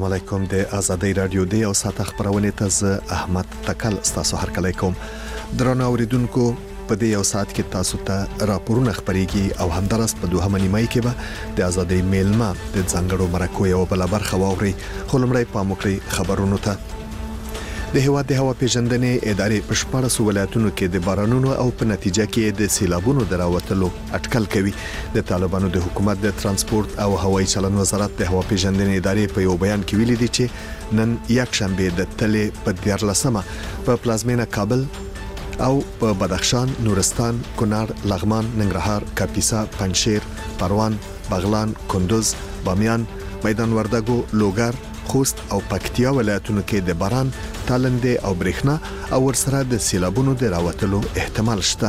علیکم د ازادۍ رادیو دی او ساته خبرونه ته ز احمد تکل تاسو هر کله کوم درنو اوریدونکو په دې یو ساعت کې تاسو ته راپورونه خبريږي او همدارس په دوه منیمای کې به د ازادۍ میلمه د ځنګړو مرکو یو بل برخه واوري خلمړی پاموکړي خبرونو ته د هوا د هوا پیژندنې ادارې په شپږ ولایتونو کې د بارانونو او په نتیجه کې د سیلابونو دراوتلو اټکل کوي د طالبانو د حکومت د ترانسپورت او هوایي چلن وزارت د هوا پیژندنې ادارې په یو بیان کې ویلي دي چې نن یک شنبه د تلې په 14مه په پلازمینه کابل او په بدخشان، نورستان، کونړ، لغمان، ننګرهار، کاپیسا، پنجشیر، پروان، بغلان، کندوز، بامیان، میدان وردګو، لوګر، خوست او پکتیا ولایتونو کې د باران، تالندې او برېښنا او ورسره د سیلابونو د راوتلو احتمال شته.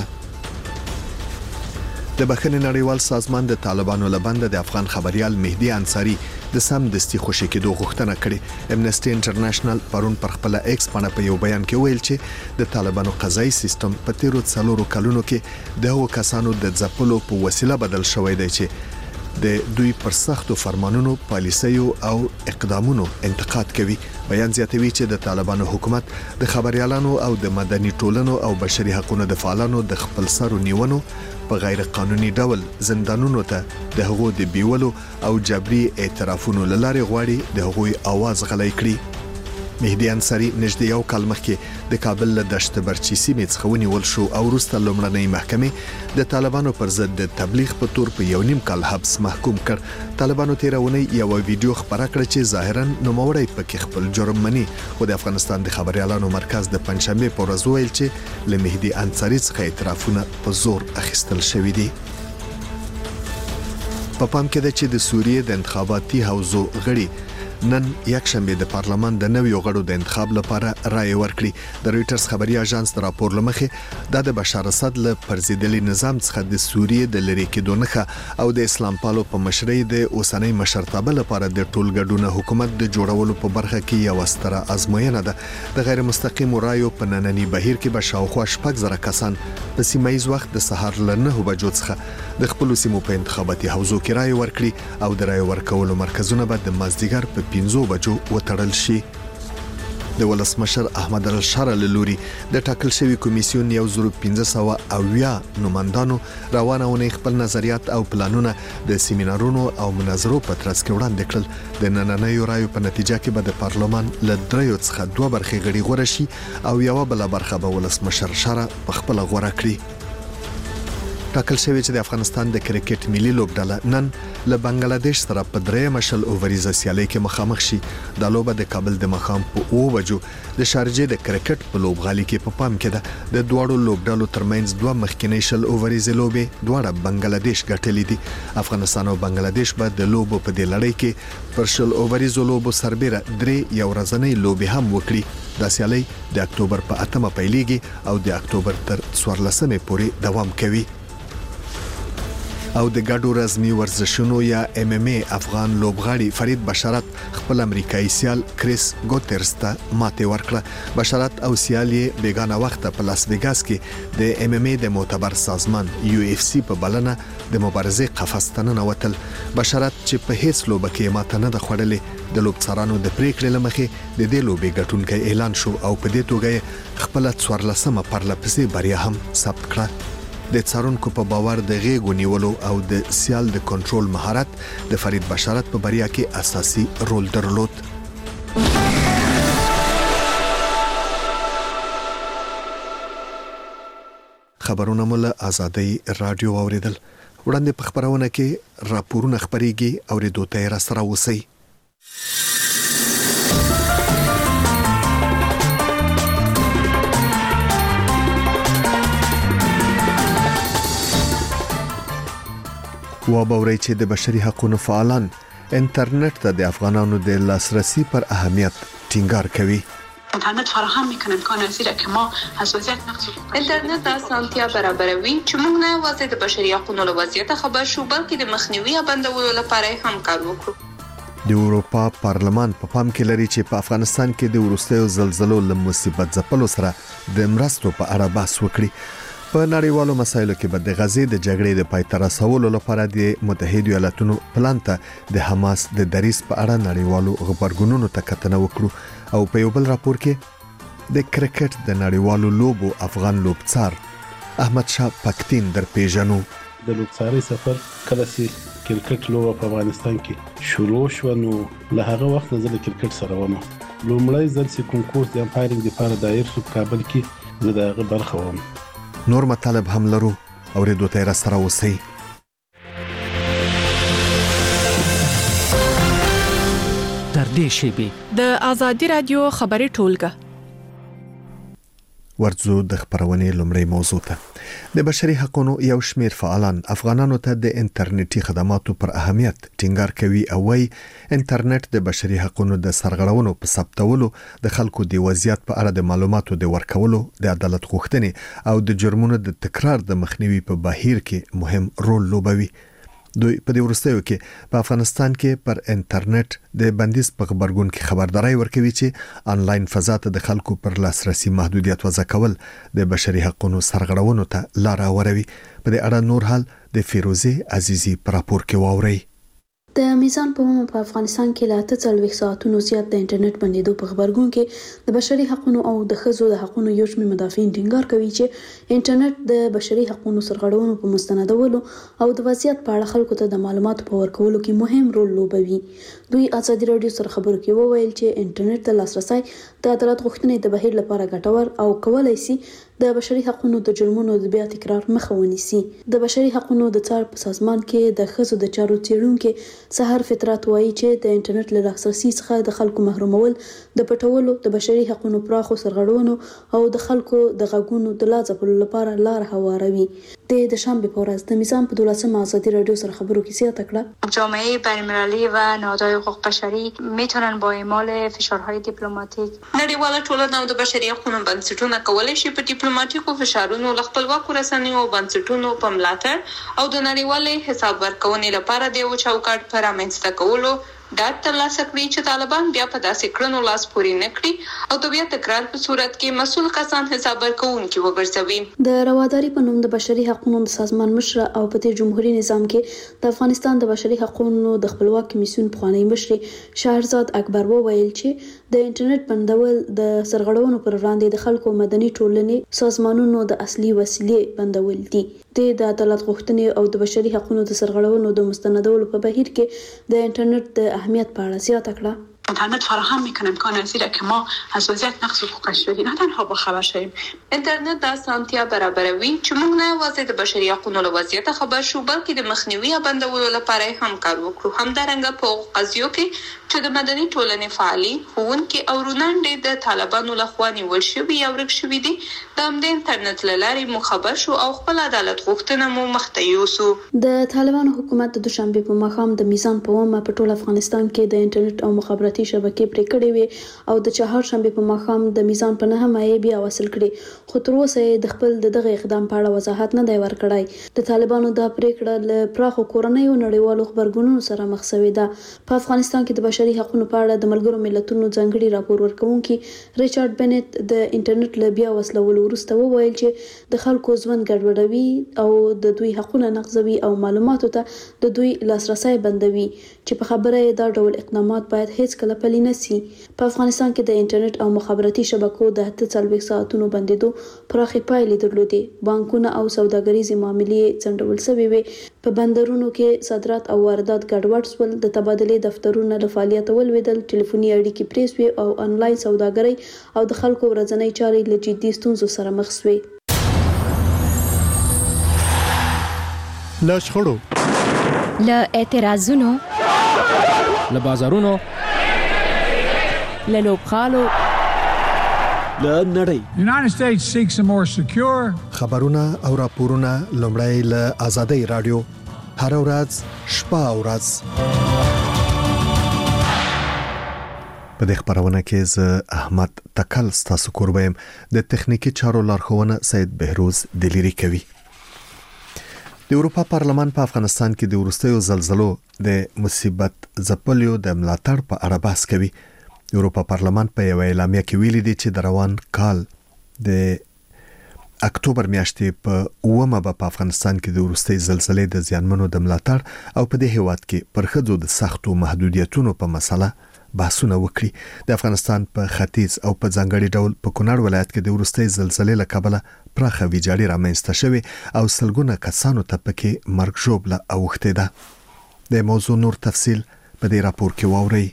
د بخښنې نړیوال سازمان د طالبانو لبند د افغان خبريال مهدي انصاری د سمدستي خوشی کېدو غوښتنه کړې. امنسټي انټرنیشنل پرون پر خپل ایکس باندې په یو بیان کې ویل چې د طالبانو قضایي سیستم په تیرو 4 کلونو کې د هغو کسانو د ځپلو په وسیله بدل شوی دی چې د دوی پر سختو فرمانونو، پالیسیو او اقدامونو انتقاد کوي. بیان زیاتوي چې د طالبانو حکومت د خبريالانو او د مدني ټولنو او بشري حقوقو د فعالانو د خپل سر نیونو په غیر قانوني ډول زندانونو ته د هغو د بیولو او جبري اعترافونو لاره غواړي د هغوی आवाज غلي کړي. مهدي انصاری نږدې یو کال مخکې د کابل له دشت برچی سیمې څخه ونیول شو او وروسته لومړنۍ محکمې د طالبانو پر ضد د تبلیغ په تور په یو نیم کال حبس محکوم کړ. طالبانو تیرونی یو ویډیو خبره کړه چې ظاهرا نوموړی پکې خپل جرم مني، خو د افغانستان د خبريالانو مرکز د پنځشنبه پر ورځ ویل چې له مهدي انصاری څخه اعترافونه په زور اخیستل شوې دي. په پام کې ده چې د سوریې د انتخاباتي حوزو غړي نن یک شنبه د پارلمان د نویو غړو د انتخاب لپاره رائے ورکړي. د رويټرز خبري اژانس د راپور لمخې د بشار اسد له پرزیدلي نظام څخه د سوریې د لری کېدو نخښه او د اسلام پالو په مشرۍ د اوسنۍ مشرتابه لپاره د ټولګډونه حکومت د جوړولو په برخه کې یو ستره ازموینه ده. د غیر مستقیم رایو په نننی بهیر کې به شاوخوا 6,000 کسان په سیمایي وخت د سحر له 9 بجو څخه د خپل سیمو په انتخاباتي حوزو کې رائے ورکړي او د رائے ورکولو مرکزونه به د مازدیګر په 5 بجو وتړل شي. د ولسمشر احمد الشاره لوري د ټاکل شوی کمیسیون 1500 نوماندانو روانونه خپل نظریات او پلانونه د سیمینارونو او مناظرو په ترڅ کې وړاندې کړل. د نننۍ رایو په نتیجه کې به د پارلمان له 3 څخه 2 برخې غړي غوړه شي او یو بل برخه به ولسمشر شاره په خپل غوړه کړي. ټاکل شوی چې د افغانستان د کرکټ ملي لوبډله نن له بنگلاديش سره په 3 مشل اووریزه سیالي کې مخامخ شي. د لوبه د کابل د مخام په 9 بجو د شارجې د کرکټ په لوبغالي کې په پام کې ده. د دوړو لوبډلو ترمنځ 2 مخکینی شل اووریزه لوبې دواړه بنگلاديش ګټلې دي. افغانستان او بنگلاديش به د لوبو په دې لړۍ کې پر شل اووریزه لوبو سربېره 3 یو ورځنۍ لوبې هم وکړي. د سیالي د اکتوبر په 8مه پیلېږي او د اکتوبر تر 14مه پورې دوام کوي. او د ګډو رزمي ورزشونو یا MMA افغان لوبغاړي فرید بشارت خپل امریکایي سیال کریس ګوترز ته ماته ورکړه. بشارت او سیال یې بیگانه وخت په لاس ویګاس کې د MMA د معتبر سازمان UFC په بلنه د مبارزې قفس ته ننوتل. بشارت چې په هیڅ لوبه کې ماته نه د خوړلې د لوبڅارانو د پریکړې لمخې د دې لوبې ګټونکي اعلان شو او په دې توګه خپل 14مه پرلپسې بریا هم ثبت کړه. د څارونکو په باور د غېږ نیولو او د سیال د کنټرول مهارت د فرید بشارت په بریا کې اساسي رول درلود. خبرونه مول ازادۍ رادیو اوریدل. وړاندې په خبرونه کې راپورونه خبريږي او ریډیو ته را سره اوسئ. وابوري چې د بشري حقوقو فعالان انټرنیټ ته د افغانانو د لاسرسي پر اهمیت ټینګار کوي. اینترنت فراهم میکنه امکان زیرا که ما از وضعیت نقص اینترنت اسانتیا برابروي چې موږ نه یوازې د بشري حقوقو له وضعیت خبر شو بلکې د مخنیوي او بندولو لپاره هم کار وکړو. د اروپا پارلمان په پام کې لري چې په افغانستان کې د وروستیو زلزلو له مصیبت ځپلو سره د مرستو په اړه بحث وکړي. په نړیوالو مسایلو کې به د غزې د جګړې د پای ته رسولو لپاره د متحده ایالاتونو پلان ته د حماس د دریس په اړه نړیوالو خبرګونونو ته کتنه وکړو او په یو بل راپور کې د کرکټ د نړیوالو لوبو افغان لوبڅار احمد شاه پکتین در پیژنو. د لوبڅاري سفر کله چې کرکټ لوبه په افغانستان کې شروع شو نو له هغه وخت نه د کرکټ سره ومه لومړی ځل چې کنکورس د امپایرینګ لپاره دایر شو کابل کې زه دغه برخه وم. نور مطالب هم لرو او ریډیو ته را سره اوسئ. تر دې شیبې د آزادي رادیو خبري ټولګه ورځو د خبرونې لومړی موضوع ته د بشري حقوقو یو شمېر فعالان افغانانو ته د انټرنیټي خدماتو پر اهمیت ټینګار کوي او وايي انټرنیټ د بشري حقوقو د سرغړونو په ثبتولو د خلکو د وضعیت په اړه د معلوماتو د ورکولو د عدالت غوښتنې او د جرمونو د تکرار د مخنیوي په بهیر کې مهم رول لوبوي. دوی په دې وروستیو کې په افغانستان کې پر انټرنیټ د بندیز په خبرګون کې خبرداري ورکوي چې انلاین فضا ته د خلکو پر لاسرسي محدودیت وضع کول د بشري حقوقو سرغړونو ته لار هواروي. په دې اړه نور حال د فیروزه عزیزی پر راپور کې واوري. د میزان په ومه په افغانستان کې لا 48 ساعتونو زیات د انټرنیټ بندیدو په خبرګون کې د بشري حقوقو او د ښځو د حقوقو یو شمېر مدافعین ټینګار کوي چې انټرنیټ د بشري حقوقو سرغړونو په مستندولو او د وضعیت په اړه خلکو ته د معلوماتو په ورکولو کې مهم رول لوبوي. دوی آزادي رادیو سره خبرو کې وویل چې انټرنیټ ته لاسرسي د عدالت غوښتنې د بهیر لپاره ګټور او کولای شي د بشري حقوقو د جرمونو د بیا تکرار مخه ونیسي. د بشري حقوقو د څار په سازمان کې د ښځو د چارو څیړونکو سحر فطرت وایي چې د انټرنیټ له لاسرسي څخه د خلکو محرومول د پټولو د بشري حقوقو پراخو سرغړونو او د خلکو د غږونو د لا ځپلو لپاره لار هواروي. د شنبه په ورځ د میزان په 12 آزادی رادیو سره خبرو کې زیاته کړه جامعه بین‌المللی و نهادهای حقوق بشری میتونن با اعمال فشارهای دیپلماتیک نړیواله ټولنه او د بشري حقوقو بنسټونه کولای شي په دیپلماتیکو فشارونو له خپلواکو رسنیو او بنسټونو په ملاتړ او د نړیوالې حساب ورکونې لپاره د یو چوکاټ پر رامنځته کولو ډاډ ترلاسه کړي چې طالبان بیا په داسې کړنو لاس پورې نه کړي او د بیا تکرار په صورت کې مسؤل کسان حساب ورکوونکي وګرځوي. د رواداري په نوم د بشري حقوقو د سازمان مشر او په تیر جمهوریت نظام کې د افغانستان د بشري حقوقو د خپلواک کمیسیون پخوانی مشر شهرزاد اکبر وویل چې د انټرنیټ بندول د سرغړونو پر وړاندې د خلکو مدني ټولنې سازمانونو د اصلي وسیلې بندول دي. د عدالت غوښتنې او د بشري حقوقو د سرغړونو د مستندولو په بهیر کې د انټرنیټ د اهمیت په اړه زیاته کړه. اینترنت فراهم میکنه امکان زیرا که ما از وضعیت نقض حقوق بشری نه تنها با خبر شویم. انټرنیټ د اسانتیا برابروي چې موږ نه یوازې د بشري حقوقو له وضعیت خبر شو بلکې د مخنیوي بندولو لپاره هم کار وکړو. همدارنګه په قضیو کې چې د مدني ټولنې فعالین ښوونکي او رونانډې د طالبانو لخوا نیول شوي یا ورک شوي دي د همدې انټرنیټ له لارې مو خبر شو او خپل عدالت غوښتنه مو مخته یوسو. د طالبانو حکومت د دوشنبه په ماښام د میزان په ومه په ټول افغانستان کې د انټرنیټ او مخابراتي شبکې پرې کړې وي او د چهارشنبه په ماښام د میزان په 9 مې بیا وصل کړي. خو تر اوسه د خپل دغه اقدام په اړه وضاحت نه دی ورکړی. د طالبانو د پریکړه له پراخو کورنیو نړیوالو خبرګونونو سره مخ شوې ده. په افغانستان کې د بشري حقوقو په اړه د ملګرو ملتونو ځانګړي راپور ورکونکي ریچارډ بنت د انټرنیټ له بیا وصلولو وروسته وویل چې د خلکو ژوند ګډوډوي او د دوی حقوقونه نقضوي او معلوماتو ته د دوی لاسرسي بندوي چې په خبره دا ډول اقدامات باید هیڅ کله پلي نه شي. په افغانستان کې د انټرنیټ او مخابراتي شبکو د 48 ساعتونو بندیدو پراخې پایلې درلودې. بانکونه او سوداګریزي معاملې ځنډول شوې وي. په بندرونو کې صادرات او واردات ګډوډ شول. د تبادلې دفترونه له فعالیت ولوېدل. ټلیفوني اړیکې پرې شوې او انلاین سوداګري او د خلکو ورځنۍ چارې له جدي ستونزو سره مخ شوې. له شخړو له اعتراضونو له بازارونو له لوبغالو له نړۍ United States seeks a more secure خبرونه او راپورونه لومړی له آزادۍ رادیو هر ورځ شپه او ورځ په دې خبرونه کې ز احمد تکل ستاسو قربایم د تخنیکی چارو لارښوونه سید بهروز دلیری کوي. د اروپا پارلمان په افغانستان کې د وروستیو زلزلو د مصیبت ځپلیو د ملاتړ په اړه بحث کوي. د اروپا پارلمان په یو اعلامیه کې ویلي دی چې د روان کال د اکتوبر میاشتې په اومه په افغانستان کې د وروستي زلزلې د زیانمنو د ملاتړ او په دې هیواد کې پر ښځو د سختو محدودیتونو په مسله بحثونه وکړي. د افغانستان په ختیځ او په ځانګړي ډول په کونړ ولایت کې د وروستي زلزلې له کبله پراخه ویجاړي رامنځته شوې او سلګونه کسانو ته پکې مرګ ژوبله اوښتې ده. د موضوع نور تفصیل په دې راپور کې واورئ.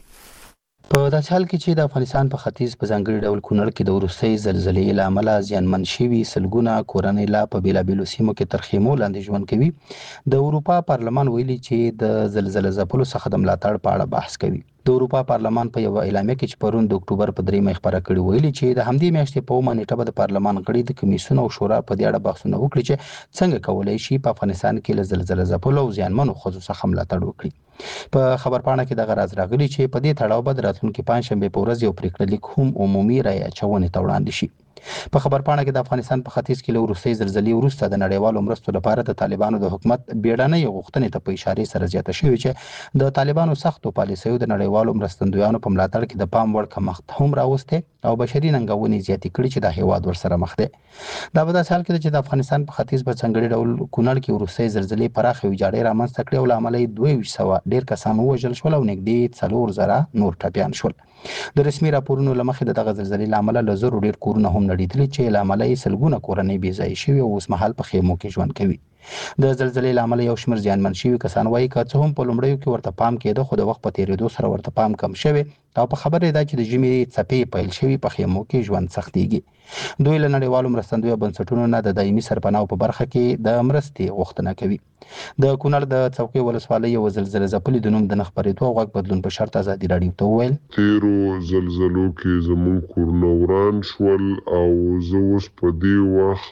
په داسې حال کې چې د افغانستان په ختیځ په ځانګړي ډول کونړ کې د وروستي زلزلې له امله زیانمن شوي سلګونه کورنۍ لا په بیلابیلو سیمو کې تر خیمو لاندې ژوند کوي. د اروپا پارلمان ویلي چې د زلزلې ځپلو څخه د ملاتړ په اړه بحث کوي. د اروپا پارلمان په یو اعلامیه کې چې پرون د اکتوبر په 3 خبره کړې ویلي چې د همدې میاشتې په 1 نیټه د پارلمان غړي د کمیسیون او شورا په دې اړه بحثونه وکړي چې څنګه کولای شي په افغانستان کې له زلزلې ځپلو او زیانمنو ښځو څخه ملاتړ وکړي. په خبرپاڼه کې د غراز راغلي چې په دې تړاو به راتلونکي پنځشنبه په ورځ یو پریکړه لیک هم عمومي رایه اچونې ته وړاندې شي. په خبرپاڼه کې د افغانستان په ختیځ کې له وروستي زلزلې وروسته د نړیوالو مرستو لپاره د طالبانو د حکومت بیړنۍ غوښتنې ته په اشاره سره زیاته شوې چې د طالبانو سختو پالیسیو د نړیوالو مرستندویانو په ملاتړ کې د پام وړ کمښت هم راوسته او بشري ننګونې زیاتې کړې چې د هیواد ورسره مخ دی. دا په داسې حال کې چې د افغانستان په ختیځ په ځانګړي ډول کونړ کې وروستي زلزلې پراخه ویجاړي رامنځته کړې او له امله 2200 ډیر کسان وژل شول او نږدې 4000 نور ټپیان شول. د رسمي راپورونو لمخې د دغه زلزلې له امله له زرو ډیر کورونه هم نړیدلي چې له امله یې سلګونه کورنۍ بې ځایه شوي او اوس مهال په خیمو کې ژوند کوي. د زلزلې له امله یو شمېر زیانمن شوي کسان وایي که څه هم په لومړیو کې ورته پام کېده خو د وخت په تېرېدو سره ورته پام کم شوی او په خبره ده چې د ژمي څپې پیل شوي په خیمو کې ژوند سختېږي. دوی له نړیوالو مرستندویه بنسټونو نه د دایمي سرپناهو په برخه کې د مرستې غوښتنه کوي. د کونړ د څوکۍ ولسوالۍ یو زلزلې ځپلې د نوم د نه خپرېدو او غږ بدلون په شرط ازادي راډیو ته وویل تیرو زلزلو کې زموږ کورونه وران شول او زه اوس په دې وخت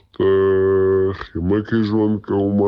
خیمه کې ژوند کوم.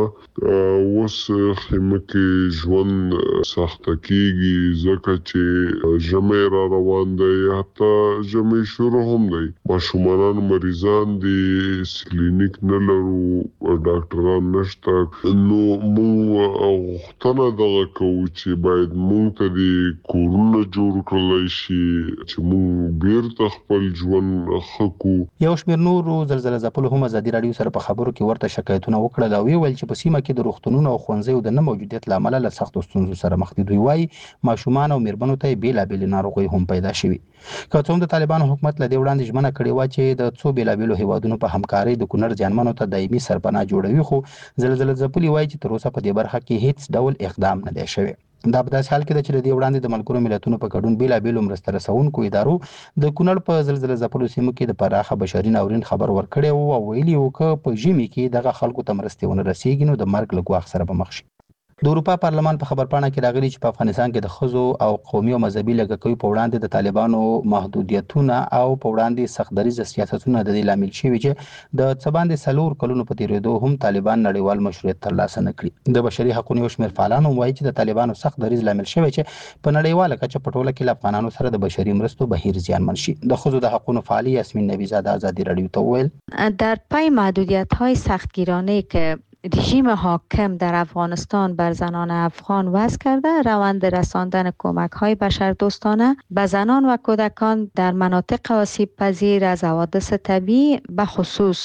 اوس خیمه کې ژوند سخته کېږي ځکه چې ژمی را روان دی، حتی ژمی شروع هم دی. ماشومان مریضان دي، کلینیک نه لرو، ډاکټران نشته. نو موږ غوښتنه دغه کوو چې باید موږ ته د کورونه جوړ کړلی شي چې موږ بیرته خپل ژوند ښه کړو. یو شمېر نورو زلزلې ځپلو هم ازادي راډیو سره په خبرو کې ورته شکایتونه وکړل او ویل چې په سیمه کې د روغتونونو او ښوونځیو د نه موجودیت له امله له سختو ستونزو سره مخ دي. دوی وایي ماشومان او میرمنو ته بېلابېلې ناروغۍ هم پیدا شوي. که څه هم د طالبانو حکومت له دې وړاندې ژمنه کړې وه چې د څو بېلابېلو هیوادونو په همکارۍ د کونړ زیانمنو ته دایمي سرپناه جوړوي، خو زلزلې ځپلي وایي چې تر اوسه په دې برخه کې هیڅ ډول اقدام نه دی شوی. دا په داسې حال کې ده چې د دې وړاندې د ملګرو ملتونو په ګډون بېلابېلو مرسته رسونکو ادارو د کونړ په زلزلې ځپلو سیمو کې د پراخه بشري ناورین خبر ورکړی و او ویلي و که په ژمي کې دغه خلکو ته مرستې ونه رسېږي نو د مرګ له ګواښ سره به مخ شي. د اروپا پارلمان په خبرپاڼه کې راغلي چې په افغانستان کې د ښځو او قومي او مذهبي لږکیو په وړاندې د طالبانو محدودیتونه او په وړاندې سخت دریځه سیاستونه د دې لامل شوي چې د څه باندې 4 کلونو په تېرېدو هم طالبان نړیوال مشروعیت ترلاسه نه کړي. د بشري حقونو یو شمېر فعالان هم وایي چې د طالبانو سخت دریځ لامل شوی چې په نړیواله کچه په ټوله کې له افغانانو سره د بشري مرستو بهیر زیانمن شي. د ښځو د حقونو فعالي یاسمین نبیزاده ازادي راډیو ته وویل در پی محدودیت‌های سختگیرانه که رژیم حاکم در افغانستان بر زنان افغان وضع کرده، روند رساندن کمک‌های بشردوستانه به زنان و کودکان در مناطق آسیب پذیر از حوادث طبیعی به خصوص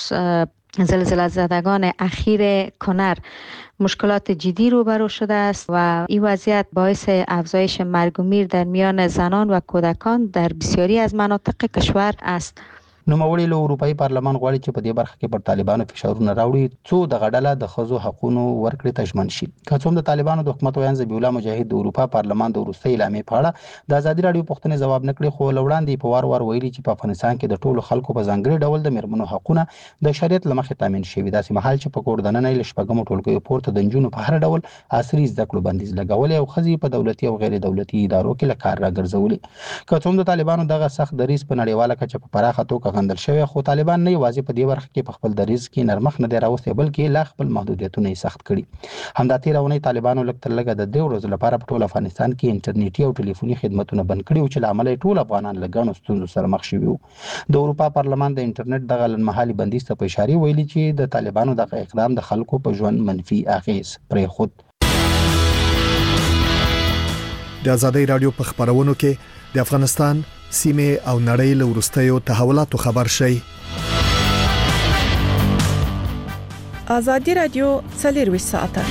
زلزله زدگان اخیر کنر مشکلات جدی روبرو شده است و این وضعیت باعث افزایش مرگ و میر در میان زنان و کودکان در بسیاری از مناطق کشور است. نوموړي له اروپایي پارلمان غواړي چې په دې برخه کې پر طالبانو فشارونه راوړي څو دغه ډله د ښځو حقونو ورکړې ته ژمن شي. که څه هم د طالبانو د حکومت ویاند ذبیح الله مجاهد د اروپا پارلمان د وروستۍ اعلامیې په اړه د ازادي راډیو پوښتنې ځواب نه کړې، خو له وړاندې په وار وار ویلي چې په افغانستان کې د ټولو خلکو په ځانګړي ډول د میرمنو حقونه د شریعت له مخې تامین شوي، داسې مهال چې په کور دننه له شپږمو ټولګیو پورته د نجونو په هر ډول عصري زده کړو بندیز لګولی او ښځې په دولتي او غیر دولتي ادارو کې له کار راګرځولي. که څه هم د طالبانو دغه سخت دریځ په نړیواله کچه په پراخه توګه غندل شوی، خو طالبان نه یوازې په دې برخه کې په خپل دریځ کې نرمښت نه دی راوستی بلکې لا خپل محدودیتونه یې سخت کړي. همدا تېره اونۍ طالبانو لږ تر لږه د 2 ورځو لپاره په ټول افغانستان کې انټرنیټي او ټلیفوني خدمتونه بند کړي چې له امله ټول افغانان له ګڼو ستونزو سره مخ شوي وو. د اروپا پارلمان د انټرنیټ دغه لنډمهالي بندیز ته په اشارې ویلي چې د طالبانو دغه اقدام د خلکو په ژوند منفي اغېز پرېښود. د ازادۍ راډیو په خبرونو کې د افغانستان سیمه او نړۍ له وروستیو تحولاتو خبر شي. ازادي رادیو 24 ساعته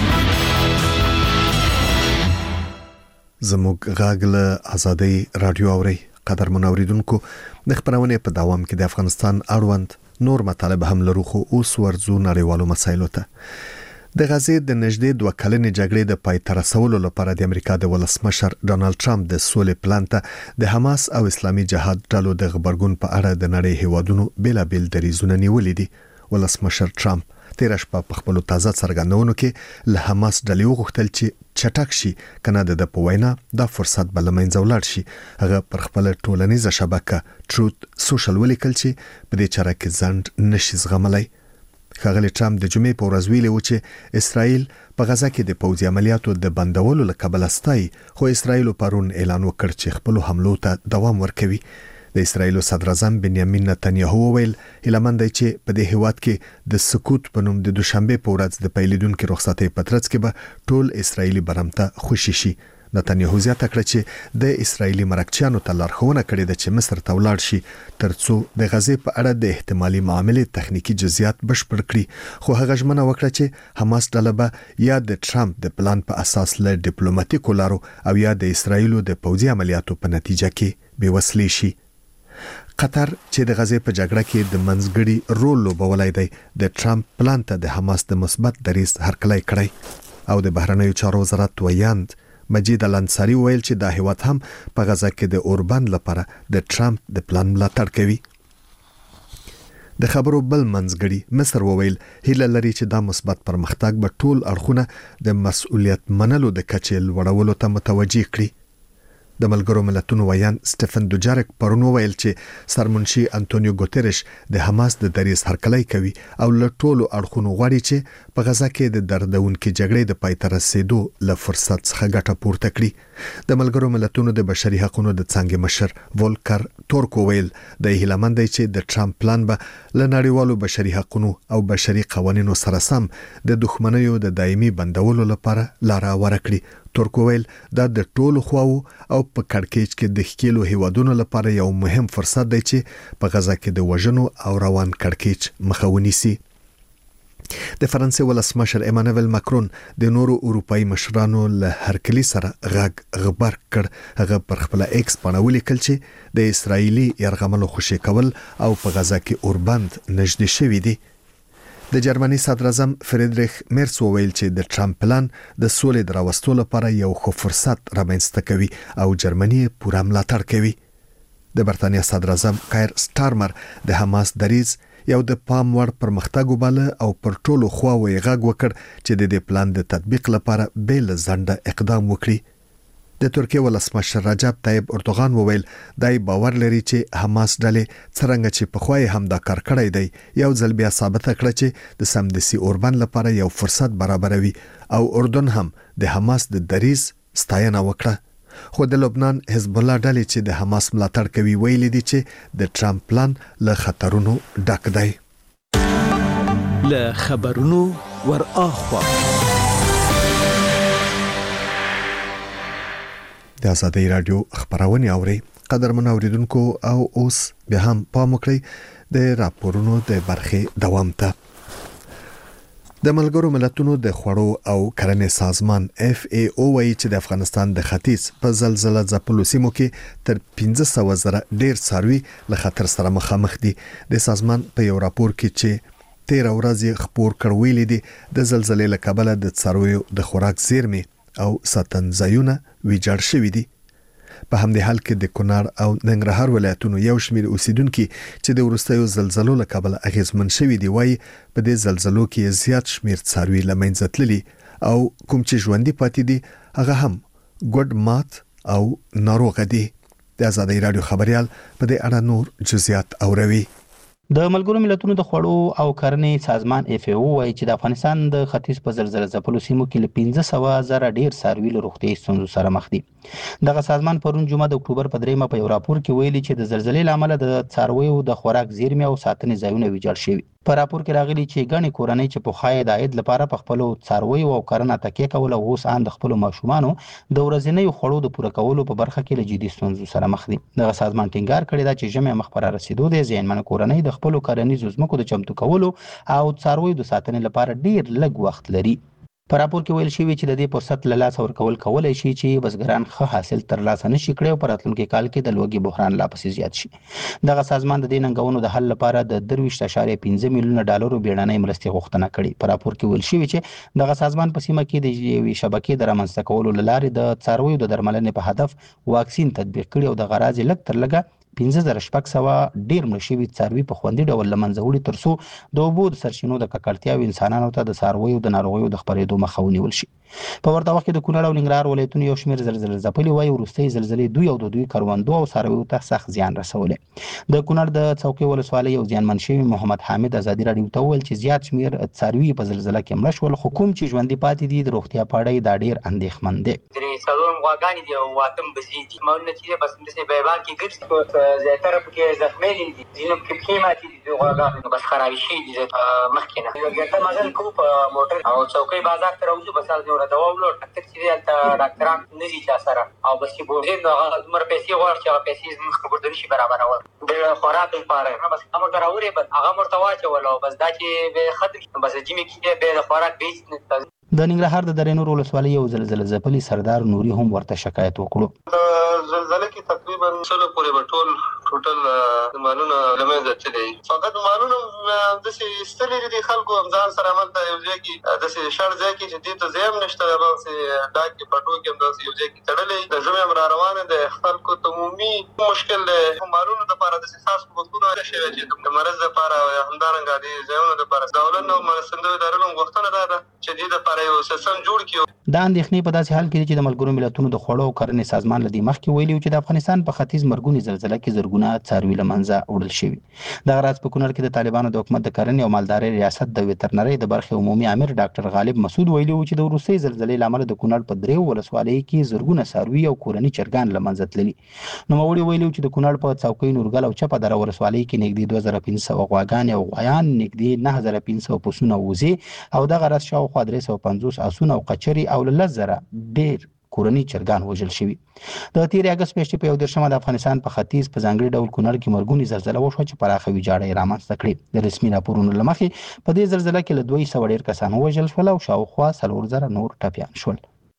زموږ غاګل ازادي رادیو اوري قدر منوریدونکو د خبرونه په دوام کې د افغانستان اړوند نور مطالب هم لرو خو اوس ورزو نړیوالو مسایلو ته د غزې د نږدې 2 کلنې جګړې د پای ته رسولو لپاره د امریکا د ولسمشر ډونالد ټرمپ د سولې پلان ته د حماس او اسلامي جهاد ډلو د خبرګون په اړه د نړۍ هیوادونو بیلابل دریزونه نیولې دي ولسمشر ټرمپ تیر شپه په خپل تازه څرګندونو کې له حماس ډلې وغوښتل چې چټک شي کنه د پوینا د فرصت بل منځ ولاړ شي هغه پر خپل ټولنیزه شبکه ټروت سوشل ولیکل چې په دې چاره کې ځند نشي زغملای ښاغلی ټرمپ د جمعې په ورځ ویلي و چې اسرائیل په غزا کې د پوځي عملیاتو د بندولو لکبل استای خو اسرائیل پرون اعلان وکړ چې خپل حملو ته دوام ورکوي د اسرائیل صدر اعظم بنیامین نتنیاهو ویل هیلمند چې په دې هیواد کې د سکوت په نوم د دوشنبه په ورځ د پیلیدونکو رخصتۍ پترڅ کې به ټول اسرائیلی برمته خوشی شي نتنیاهو زیاته کړ چې د اسرائیلی مرکچیانو ته لارښوونه کړې ده چې مصر ته ولاړ شي ترڅو د غزې په اړه د احتمالي معاملې تخنیکی جزئیات بشپړ کړي خو هغه ژمنه وکړه چې حماس ډله به یا د ټرمپ د پلان په اساس له ډیپلوماټیکو لارو او یا د اسرائیلو د پوځي عملیاتو په نتیجه کې بیوسلې شي قطر چې د غزې په جګړه کې د منځګړي رول لوبولای دی د ټرمپ پلان ته د حماس د مثبت دریځ هرکلی کړی او د بهرنیو چارو وزارت ویاند مجید الانصاری ویل چې د هیواد هم په غزا کې د اوربند لپاره د ټرمپ د پلان ملاتړ کوي د خبرو بل منځګړي مصر وویل هیله لري چې دا مثبت پرمختګ به ټول اړخونه د مسؤلیت منلو د کچې لوړولو ته متوجه کړي د ملګرو ملتونو ویان سټيفن دوجارک پرون ویل چې سرمنشي انټونیو ګوتيريش د حماس د دریځ هرکلی کوي او له ټولو اړخونو غواړي چې په غزا کې د دردونکو جګړې د پای ته رسیدو له فرصت څخه ګټه پورته کړي د ملګرو ملتونو د بشري حقوقو د څنګه مشر ولکر تورک ویل د هیلمند چې د ټرمپ پلان به له نړیوالو بشري حقوقو او بشري قوانینو سره سم د دښمنیو د دایمي بندولو لپاره لار ورکړي تورکو ویل دا د ټولو خواو او په کړکېچ کې د ښکیلو هیوادونو لپاره یو مهم فرصت دی چې په غزا کې د وژنو او روان کړکېچ مخه ونیسي د فرانسې ولسمشر ایمانوئل ماکرون د نورو اروپאי مشرانو له هرکلی سره غږ خبر کړ هغه پر خپل ایکس باندې ولیکل چې د اسرایلی يرغملو خوشی کول او په غزا کې اوربند نږدې شوی دی د جرمني صدر اعظم فریدریخ میرس ویل چې د ټرمپ پلان د سولې دراوستلو لپاره یو ښه فرصت رامنځته کوي او جرمني پوره ملاتړ کوي د برتانیا صدر اعظم کایر سټارمر د حماس دریځ یو د پام وړ پرمختګ وباله او پر ټولو خواوې غږ وکړ چې د دې پلان د تطبیق لپاره بیل ځنډه اقدام وکړي د ترکیه ولسمشر رجب طیب اردوغان وویل دای باور لري چې حماس ډلې څنګه چې په خوای هم دا کار کړی دی یو ځل بیا ثابت کړ چې د سمدسي اوربند لپاره یو فرصت برابروي او اردن هم د حماس د دریځ ستاینه وکړه خو د لبنان حزب الله ډلې چې د حماس ملاتړ کوي ویلي دي چې د ټرمپ پلان له خطرونو ډک دی له خبرونو ور اخوا د ازادي رادیو خبرونه اوري قدر منوریدونکو او اوس به هم پام وکړئ د راپورونو د برخه دوام ته د ملګرو ملتونو د خوړو او کرنې سازمان FAO وايي چې د افغانستان د ختیځ په زلزلہ ځپلو سیمو کې تر 1500 زره ډیر څاروي له خطر سره مخامخ دي د سازمان په یو راپور کې چې 13 ورځې خبر کړویل دي د زلزلې له کبله د څارویو د خوراک زیرمې او ساتنځایونه ویجاړ شوي دي په همدې حال کې د کونړ او ننګرهار ولایتونو یو شمېر اوسیدونکو چې د ورستیو زلزلو له کبله اغیزمن شوي دي وایي په دې زلزلو کې زیات شمېر څاروي له منځه تللي او کوم چې ژوندۍ پاتې دي هغه هم ګډ مات او ناروغ دي د ازادي رادیو خبريال په دې اړه نور جزئیات اوروي د ملګرو ملتونو د خوړو او کرنې سازمان FAO وايي چې د افغانستان د ختیځ په زلزلہ ځپلو سیمو کې له 1500 زره ډیر څاروي له روغتي ستونزو سره مخ دي دغه سازمان پرون جمعه د اکتوبر په 3 په یو راپور کې ویلي چې د زلزلې لامل د څارویو د خوراک زیرمې او ساتنې ځایونه ویجاړ شوي په راپور کې راغلي چې ګڼې کورنۍ چې پخوا د عاید لپاره په خپلو څارویو او کرنه تکیه کوله اوس ان د خپلو ماشومانو د ورځنیو خوړو د پوره کولو په برخه کې له جدي ستونزو سره مخ دي. دغه سازمان ټینګار کړی دا چې ژمي مخ پر رسیدو د زیانمنو کورنۍ د خپلو کرنیزو ځمکو د چمتو کولو او څارویو د ساتنې لپاره ډیر لږ وخت لري. په راپور کې ویل شوی چې د دې فرصت له لاسه ورکول کولای شي چې بزګران ښه حاصل ترلاسه نشي کړي او په راتلونکي کال کې د لوږې بحران لا پسې زیات شي. دغه سازمان د دې ننګونو د حل لپاره د 23.5 میلیونه ډالرو بیړنۍ مرستې غوښتنه کړې. په راپور کې ویل شوی چې دغه سازمان په سیمه کې د یوې شبکې د رامنځته کولو لپاره د څارویو د درملنې په هدف واکسین تطبیق کړي او د غراض لږ تر لږه 15,600 ډیر مړه شوي څاروي په خوندي ډول له منځه وړي ترڅو د اوبو د سرچینو د ککړتیاوو انسانانو ته د څارویو د ناروغیو د خپرېدو مخه ونیول شي. په ورته وخت کې د کونړ او ننګرهار ولایتونو یو شمېر زلزلې ځپلي وایي وروستۍ زلزلې دوی او د دوی کروندو او څارویو ته سخت زیان رسولی. د کونړ د څوکۍ ولسوالۍ یو زیانمن شوي محمد حامد ازادي راډیو ته وویل چې زیات شمېر څاروي په زلزله کې مړه شول، خو کوم چې ژوندي پاتې دي د روغتیا په اړه دا ډېر اندېښمن دي. څلورم غواګانې دي او اتم بزې دي. مالونه چې دي بس همداسې بیابان کې ګرځي، زیاتره پکې زخمي دي، ځینو پکې پښې ماتې دي، د غواګانو بس خرابې شوي دي مخکې نه. ګټه مزل کوو په موټر او څوکۍ بازار ته راوځو، بس هلته دوا ولاړ ډاکټر چې دی هلته ډاکټران نه دي چا سره، او بس چې بوځې نو هغه دومره پیسې غواړي چې هغه پیسې زموږ خبر ته نشي برابرول. د خوراک لپاره بس هغه موټر راوړې، بس هغه ورته واچول او بس دا چې به ختم شي، بس جیمې کې به د خوراک بیس نه. د ننګرهار د درې نور ولسوالۍ یو زلزله ځپلي سردار نوري هم ورته شکایت وکړو. زلزله کې تقریبا 100 پورې به ټوټل مالونه له منځه تللي. فقط مالونه داسې ستلي دي خلکو ځان سره هملته یو ځای کې داسې شړ ځای کې چې دې ته ځای هم نشته، داسې ډاک کې پټو کې هم داسې یو ځای کې تړلی. د ژمي هم را روانه ده، خلکو ته عمومي مشکل دی. مالونو دپاره داسې خاص حکومتونه شوي چې د مرض دپاره یا همدارنګه د ځایونو دپاره دولت او مرستندویو ادارو هم غوښتنه دا ده چې دې دپاره یو سیستم جوړ کړي. دا اندېښنې په داسې حال کې دي چې د ملګرو ملتونو د خوړو او کرنې سازمان له دې مخکې ویلي چې د افغانستان په ختیځ مرګوني زلزله کې زرګونه څاروي له منځه وړل شوي. دغه راز په کونړ کې د طالبانو د حکومت د کرنې او مالدارۍ ریاست د ویترنرۍ د برخې عمومي امیر ډاکټر غالب مسعود ویلي چې د وروستۍ زلزلې له امله د کونړ په دریو ولسوالیو کې زرګونه څاروي او کورني چرګان له منځه تللي. نوموړي ویلي چې د کونړ په څوکۍ، نورګل او چپه دره ولسوالۍ کې نږدې 2500 غواګانې او غویان، نږدې 9500 پسونه او وزې او دغه راز شاوخوا 350 اسونه او قچرې او له 10,000 ډېر کورني چرګان وژل شوي. د تیر اگست میاشتې په 11 د افغانستان په ختیځ په ځانګړي ډول کونړ کې مرګوني زلزله وشوه چې پراخه ویجاړی یې رامنځته کړې. د رسمي راپورونو له مخې په دې زلزله کې له 200 ډېر کسان ووژل شول او شاوخوا 4,000 نور ټپیان شول.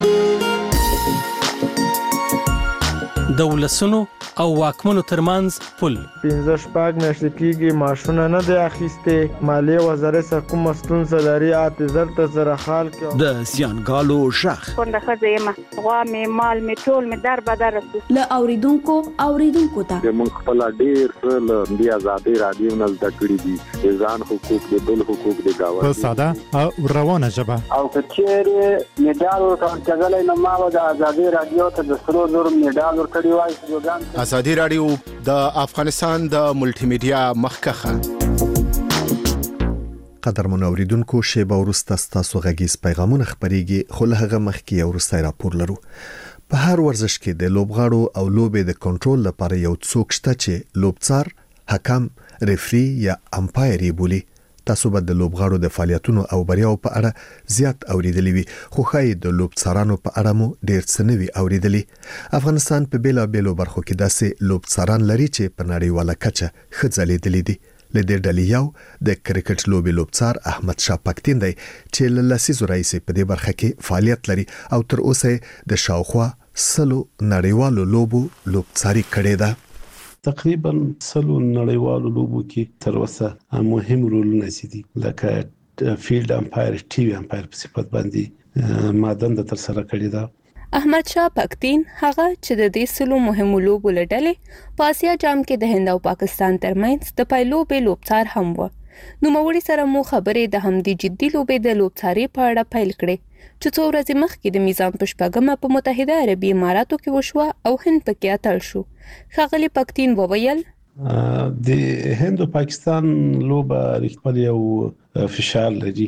د ولسونو او واکمنو ترمنځ پل 15 میاشتې کېږي معاشونه نه دی اخیستې، مالیې وزارت څخه کومه ستونزه لري، اعتذار ته زره حال کې د زیانګالو ژغ کونډه ښځه یم، غوا مې مال مې ټول مې در بدر رسي. له اوریدونکو ته موږ خپل ډېر څه له دې ازادۍ راډیو نه زده کړي دي، د ځان حقوق، د بل حقوق، د ګاونډي په ساده او روانه ژبه. او که چېرې میډال ورکول کېدلی نو ما به د ازادۍ راډیو ته د سرو زرو میډال ورکړی وای. ازادي راډیو د افغانستان د ملټي میډیا مخکخه. قدرمن اوریدونکو، شیبه وروسته ستاسو غږیز پیغامونه خپرېږي، خو له هغه مخکې یو وروستی راپور لرو. په هر ورزش کې د لوبغاړو او لوبې د کنټرول لپاره یو څوک شته چې لوبڅار، حکم، ریفری یا امپایر یې بولي. تاسو به د لوبغاړو د فعالیتونو او بریاو په اړه زیات اوریدلی وي، خو ښایي د لوبڅارانو په اړه مو ډېر څه نه وي اوریدلی. افغانستان په بیلابیلو برخو کې داسې لوبڅاران لري چې په نړیواله کچه ښه ځلېدلي دي. له دې ډلې یو د کرکټ لوبې لوبڅار احمد شاه پکتین دی چې له لسیزو راهیسې په دې برخه کې فعالیت لري او تر اوسه د شاوخوا 100 نړیوالو لوبو لوبڅاري کړې ده. تقریبا 100 نړیوالو لوبو کې تر اوسه مهم رولونه دي، لکه فیلډ امپایر، ټي وي امپایر په صفت باندې ما دنده تر سره کړې ده. احمد شاه پکتین هغه چې د دې 100 مهمو لوبو له ډلې په آسیا جام کې د هند او پاکستان ترمنځ د پایلوبې لوبڅار هم و. نوموړي سره مو خبرې د همدې جدي لوبې د لوبڅاري په اړه پیل کړې چې څو ورځې مخکې د میزان په شپږمه په متحده عربي اماراتو کې وشوه او هند پکې اتل شو. ښاغلي پکتین وویل د هند او پاکستان لوبه خپل یو فشار لري،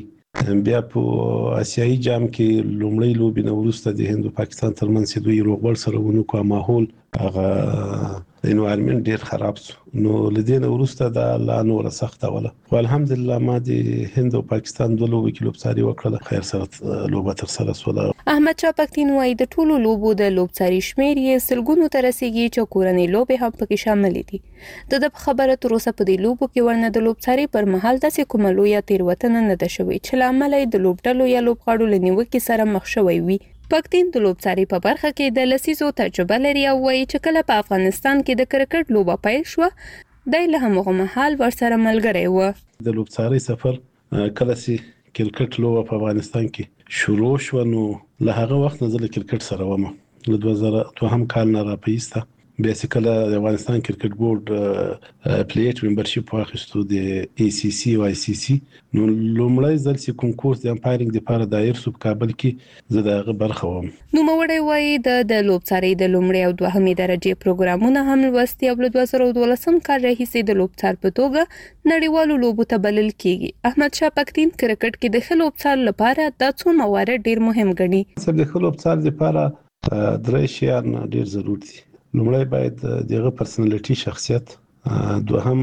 بیا په آسیایي جام کې لومړی لوبي نه وروسته د هند او پاکستان ترمنځ دوی روغبړ سره ونکو ماحول هغه انوایرمنت ډیر خراب شو نو لدین وروسته دا لا نور سخته ولا والحمدلله ما د هند او پاکستان دوه لوبي کې لوبساري وکړه خیر سره لوبه تر سره سوله احمد شاه پختین وايي د ټولو لوبو د لوبساري شمیر یې سلګونو ته رسیدي چې کورنۍ لوبې هم پکې شامل دي د خبره تر اوسه په دې لوبو کې ورنه د لوبساري پر مهال د کومه لویه تیروتنه نه ده شوې چې لامل د لوبډلو یا لوبغاړو لنیوکې سره مخ شوی وي پختین د لوبساري په برخه کې د لسیزو تجربه لري او وايي چې کله په افغانستان کې د کرکټ لوبه پیل شو د له همغه مهال ورسره ملګری و د لوبساري سفر کله چې کرکټ لوبه په افغانستان کې شروع شو نو له هغه وخت نه زه کرکټ سره وم له 2002 کال نه راپېسته بیسیکلی د افغانستان کرکټ بورډ پلیټ ممبرشپ واخیستو د ای سی سی او آی سی سی نو لومړی ځل چې کونکورس د امپایرینګ لپاره دایر سو کابل کې زه دغه برخه وم نو موړی وای د لوبساري د لومړی او دوهمې درجه پروګرامونه هم لوستي او 2012 کال راهیسې د لوبسار په توګه نړیوالو لوبو ته بلل کیږي احمد شاه پختین کرکټ کې د خلوبسار لپاره د څو موارد ډیر مهم ګڼي چې د خلوبسار لپاره درې شیان ډیر ضروري دي لومړی باید دغه پرسنالټي شخصیت دوهم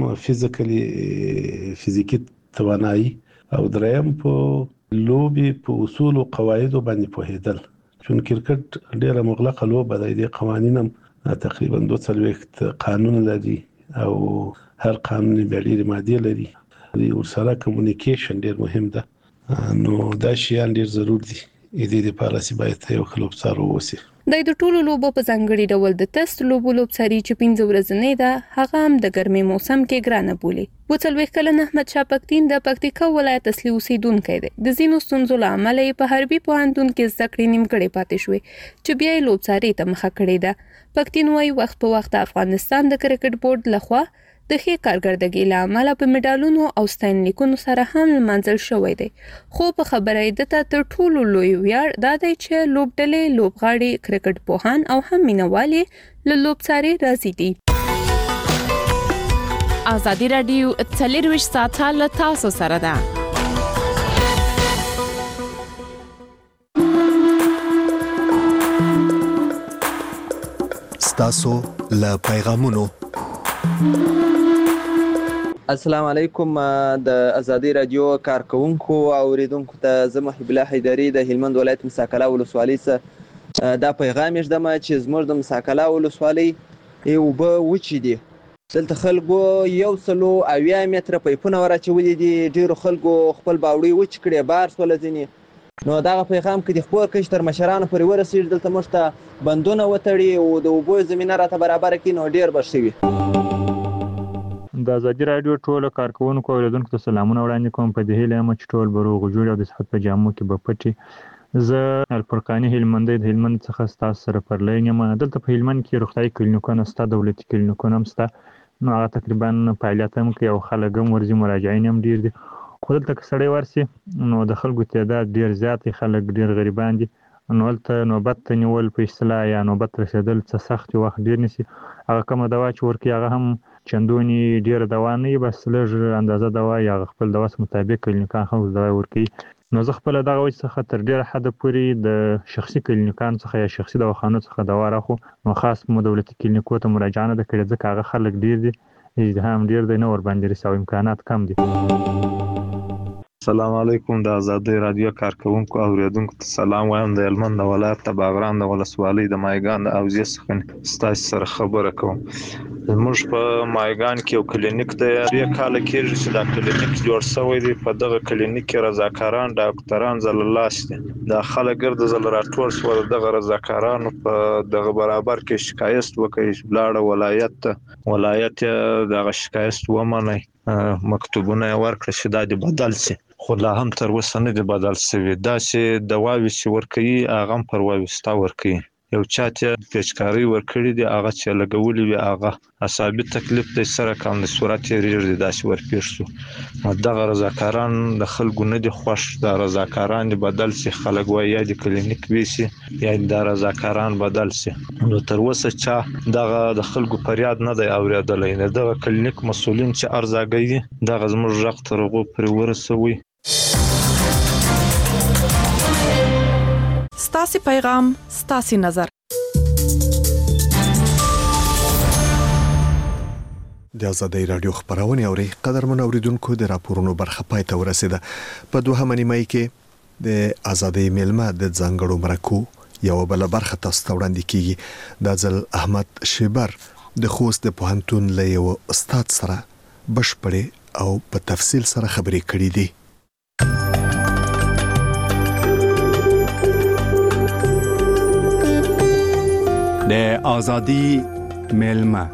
فزیکی توانایي او دریم په لوبي په اصول او قواعد باندې پوهیدل چون کرکټ ډیره مغلقه لوبه ده د قوانینم تقریبا 200 قانون لري او هر قانون به ډیره ماده لري او سره کمیونیکیشن ډیر مهم ده نو دا شیان ډیر ضروري دي د دې لپاره چې باید یو خلوبسار ووسی د ټولو لوبو په ځانګړي ډول د تست لوبو لوبساري چې 15 ورځې ده هغه هم د ګرمي موسم کې ګرانه بولي وڅلوي کلن احمد شاه پختین د پکتیکا ولایت اصلي اوسیدونکی دی د زینو ستونزو له امله په حربي پوهنتون کې زده کړې نیمګړې پاتې شوې چې بیا یې لوبساري ته مخه کړې ده پختین وايي وخت په وخت افغانستان د کرکټ بورډ لخوا د ښه کارګردګۍ له امله په میډالونو او ستاینلیکونو سره هم منځل شوی دی خو په خبره ده تر ټولو لوی ویاړ دا دی چې لوبډلې لوبغاړي کرکټ پوهان او هم مینوالي له لوبساري راځي دي ازادي رادیو 24 ساعته له تاسو سره ده ستاسو له پیغامونو السلام علیکم د ازادي رادیو کارکونکو او اوریدونکو ته زه محب الله حیدری د هلمند ولایت مساکلا ولسوالۍ څخه دا پیغام یږدم چې زموږ د مساکلا ولسوالۍ اوبه وچې دي دلته خلکو 180 متره پایپونه ورچولي دي ډیرو خلکو خپل باوړي وچ کړي بار سول ځینې نو دا پیغام کې د خبر کشتر مشرانو پورې ورسېږي دلته موږ ته بندونه وتړي او د اوبو زمينه راته برابر کړي نو ډیر بشوي د ازادي رادیو ټول کارکونکو او اوریدونکو ته سلامونه وړاندې کوم په دې هیله چې ټول بروغ جوړ او د صحت په جامو کې به پټي زه الفرقاني هلمند د هلمند څخه تاسو سره پرلې یم دلته په هلمند کې روغتيایي کلینیکونه ستا دولتي کلینیکونه هم ستا نو هغه تقریبا فعالیت هم کوي او خلک هم ورځي مراجعین هم ډیر دي خو دلته که سړی ورسي نو د خلکو تعداد ډیر زیات خلک ډیر غریبان دي نو ولته نوبت نیول په اصطلاح یا نوبت رسیدل څه سخت وخت ډیر نسی هغه کومه دوا چې ورکی هغه هم چندونی ډیر دوا نه بس لږ اندازه دوا یا خپل دوا مطابق کلینیکان خو دوا ورکی نو زه خپل دغه وجه څخه تر ډیر حد پورې د شخصي کلینیکان څخه یا شخصي دواخانو څخه دوا راخو نو خاص مو دولتي کلینیکو ته مراجعه نه کړې ځکه هغه خلک ډیر دي ازدحام ډیر دی نو ور باندې رسو امکانات کم دي السلام علیکم د ازادي رادیو کارکونکو او اوریدونکو ته سلام وایم د هلمند ولایت د باغران د ولسوالۍ د مایګان د اوزې څخه ستاسو سره خبره کوم موږ په مایګان کې یو کلینیک دی یو کال کې چې دا کلینیک جوړ شوی دی په دغه کلینیک کې رضاکاران ډاکټران زللاست د خلک ګرد زل راټول شو دغه رضاکاران په دغه برابر کې شکایت وکړي بلاړه ولایت دغه شکایت ومني مکتوبونه ورکړل چې دا د بدل سي خو لا هم تر اوسه نه دی بدل شوی دا چې دواوی چې ورکوي هغه هم پر وایستا ورکوي یو چاته پیچکاری ورکړي دی هغه چې لګولي وي هغه اصابي تکلیف د سره کوم د صورت ریږ دی داسې ورپېښ شو دغه رضاکاران د خلکو نه دي خوښ د رضاکاران دی بدل سي خلک وایي یا د کلینیک ویسي یا د رضاکاران بدل سي نو تر اوسه چې دغه د خلکو فریاد نه دی اوریدلای نه دغه کلینیک مسولین چې ارزاګي دغه زموږ رغ ترغو پر ورسوي ستاسو پیغام ستاسو نظر د آزادۍ رادیو خبرونه اوري قدرمن اوریدونکو د راپورونو برخه پای ته ورسیده په دوهمه نیمه کې د آزادۍ میلمه د ځانګړو مرکو یو بل برخه تاسو ته وړاندې کیږي د ځل احمد شیبر د خوست د پوهنتون له یو استاد سره بشپړې او په تفصیل سره خبرې کړې دي د آزادۍ میلمه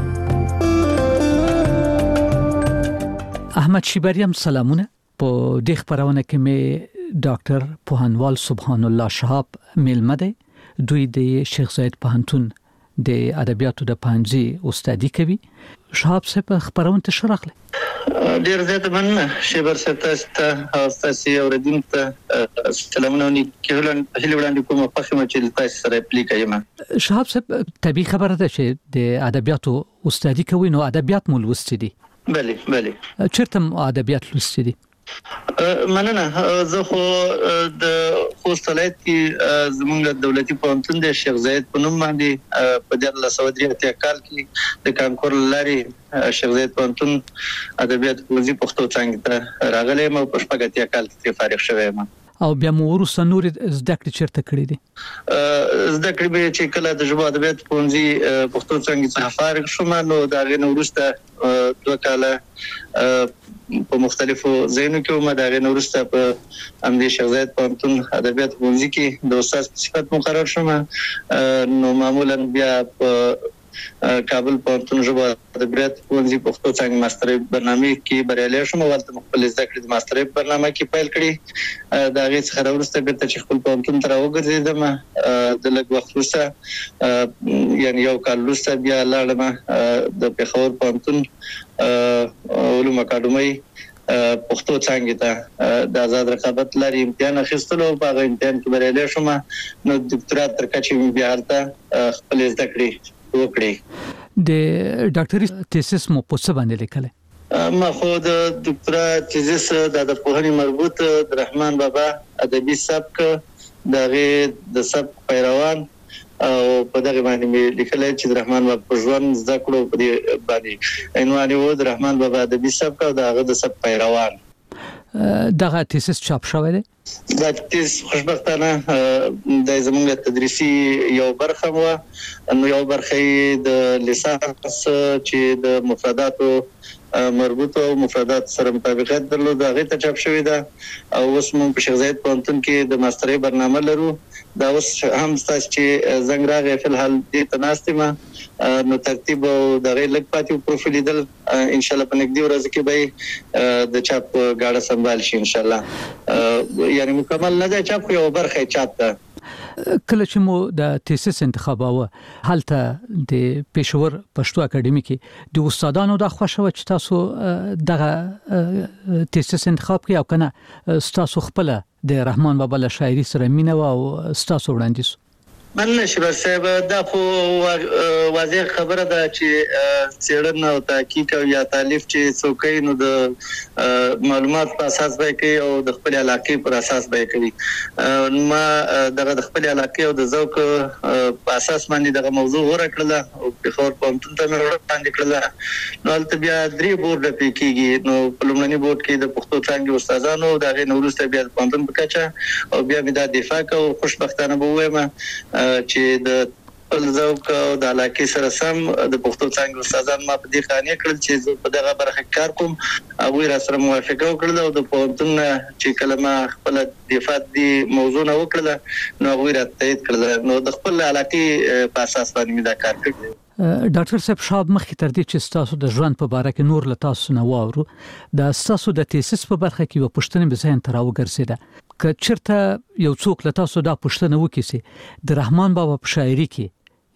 احمد شیبریم سلامونه په دې خبرونه کې مې ډاکټر پوهنوال سبحان الله شهاب میلمه دی دوی د شیخ زاید پوهنتون د ادبیاتو د پانځي استادي کوي شهاب صاحب خبرونه ته شرحله ډیر زیات مننه شیبر صاحب تاسو اوریدونکو سلامونه نیکهلن هلوړاندې کومه په خمه چې تاسو سره اپلیکایم شهاب صاحب طبي خبره ده چې د ادبیاتو استادي کوي نو ادبیات مول وستې دي بله چیرته ادبیات لوستي دي مننه زه خو د خوست ولایت کې زموږ دولتي پوهنتون د شیخ زاید په نوم باندې په 1983 کال کې د کانکور لارې شیخ زاید پوهنتون ادبیات پوهنځي پښتو څانګې ته راغلی مو په 18 کال کې فارغ شوم او بیا مو ورسره نور زده کړې چیرته کړې دي زده کړې به چې کله د ژبه ادبیات پوهنځي پښتو څانګې څخه فارغ شوم نو دا غي نو ورسته 2 کاله په مختلفو ځایونو کې ما دا غي نو ورسته په امدی شیخ زاید پوهنتون ادبیات پوهنځي کې د استاد په صفت مقرر شوم نو معمولا بیا په کابل پوهنتون ژبه ادبیات پوهنځي پښتو څنګه ماسترۍ برنامه کې بریالي شوم ولته خپل زده کړې د ماسترۍ برنامه کې پیل کړې دا غي څخه ورسته بیرته چې خپل پوهنتون ته راوګرځیدم د لږ وخت وروسته یعنی یو کال وروسته بیا لاړم د پیښور پوهنتون علوم اکاډمي پښتو څنګه ته د آزاد رقابت لري امتحان اخیستلو په هغه امتحان کې بریالي شوم نو ډاکټرات تر کچې بیا هلته خپل زده کړې وکړې د ډاکټري تیسس مو په څه باندې لیکل ما خو د ډاکټرا تیسس د پوهنې مربوط د رحمان بابا ادبي سبک د سبک پیروان او په دغه باندې مې لیکل چې د رحمان بابا په ژوند زده کړو په دې باندې عنوان و د رحمان بابا ادبي سبک او دغه د سبک پیروان دغه تیسس چاپ شوی دی دا تیس خوشبختانه د زموږ تدریسي یو برخه و نو یو برخه د لیسانس چې د مفرداتو مربوط او مفردات سره مطابقت درلود هغه ته چاپ شوی دا او اوس موږ په شیخ زاید پوهنتون کې د ماسترۍ برنامه لرو دا اوس هم ستاسو چې زنګ راغی په الحال دې تناستمه نو ترتیب او دغه لګ پاتې پروفایل دل ان شاء الله په نږدې ورځ کې به د چاپ غاړه سمبال شي ان شاء الله یعنی مکمل نه ده چاپ یو برخه چاپ ده کله چې مو د تیسس انتخاباوه هلته د پېښور پښتو اکیډمي کې د استادانو د خوښه چې تاسو دغه تیسس انتخاب کې او کنه تاسو خپل د رحمان بابا له شاعري سره مینه او تاسو وړاندیز مننه شیبر صاحب دا خو واضح خبره ده چې څېړنه او تحقیق او یا تالیف چې څوکۍ نو د معلومات په اساس به کوي او د خپل علاقې پر اساس به کوي ما دغه د خپل علاقې او د ذوق په اساس باندې دغه موضوع غوړه کړله او په خور پوهنتون ته مې وړاندې کړله نو هلته بیا 3 بورډ کېږي نو په لومړني بورډ کې د پښتو څانګې استادانو دغه نو وروسته بیا د پوهنتون په کچه او بیا مې دا دفاع کوم خوشبختانه به وایم چې د خپل ذوق او د علاقې سره سم د پښتو څانګې استادان ما په دې قانع کړل چې په دغه برخه کار کوم هغه را سره موافقه وکړه او د پوهنتون چې کلمه خپل دفاع دی موضوع نه وکړه نو هغه را تایید کړل نو د خپل علاقې په اساس باندې دا کار کوي ډاکټر صاحب شاب مخکې تر دې چې تاسو د ژوند په اړه کې نور له تاسو نه واورو د تاسو د تیسس په برخه کې و پښتنې به ذهن تر وګرځیده که چرته یو څوک له تاسو دا پښتنه وکړي د رحمان بابا په شاعري کې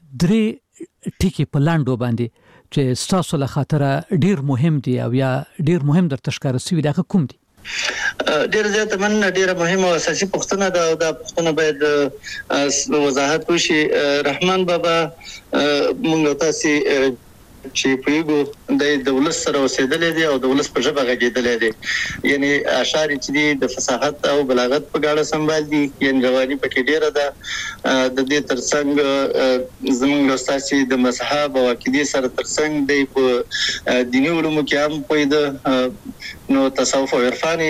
3 ټکی په لاندو باندې چې تاسو له خاطره ډیر مهم دي او یا ډیر مهم در تشکار سوي دا کوم دي ډیر زیات مننه ډیره مهمه او اساسي پوښتنه ده دا پوښتنه باید وضاحت وشي رحمان بابا موږ تاسو چې پیګو د دولت سره اوسېدلې دي او دولت په ژبه غږېدلې دي یعنی اشعار چې دي د فصاحت او بلاغت په اړه سمبال دي یعنی رواني پکې ډیره ده د دې ترڅنګ زموږ استاد د مذهب او عقیده سره ترڅنګ دی په دیني علومو کې هم پوهیده نو تصوف او عرفاني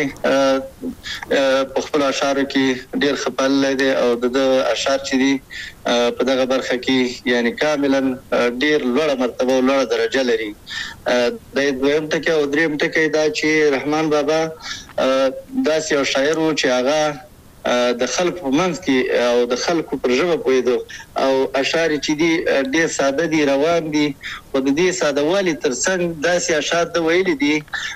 په خپل اشعار کې ډیر خپل لري او د اشعار چې دي په دغه برخه کې یعنی کاملا ډیر لوړه مرتبه او لوړه درجه لري د دویم ټکی او دریم ټکی دا چې رحمان بابا داسې یو شاعر و چې هغه د خلکو په منځ کې او د خلکو پر ژبه پوهیدو او اشعار چې دي ډیر ساده دي روان دي او د دې ساده والي ترڅنګ داسې اشعار د ویلي دي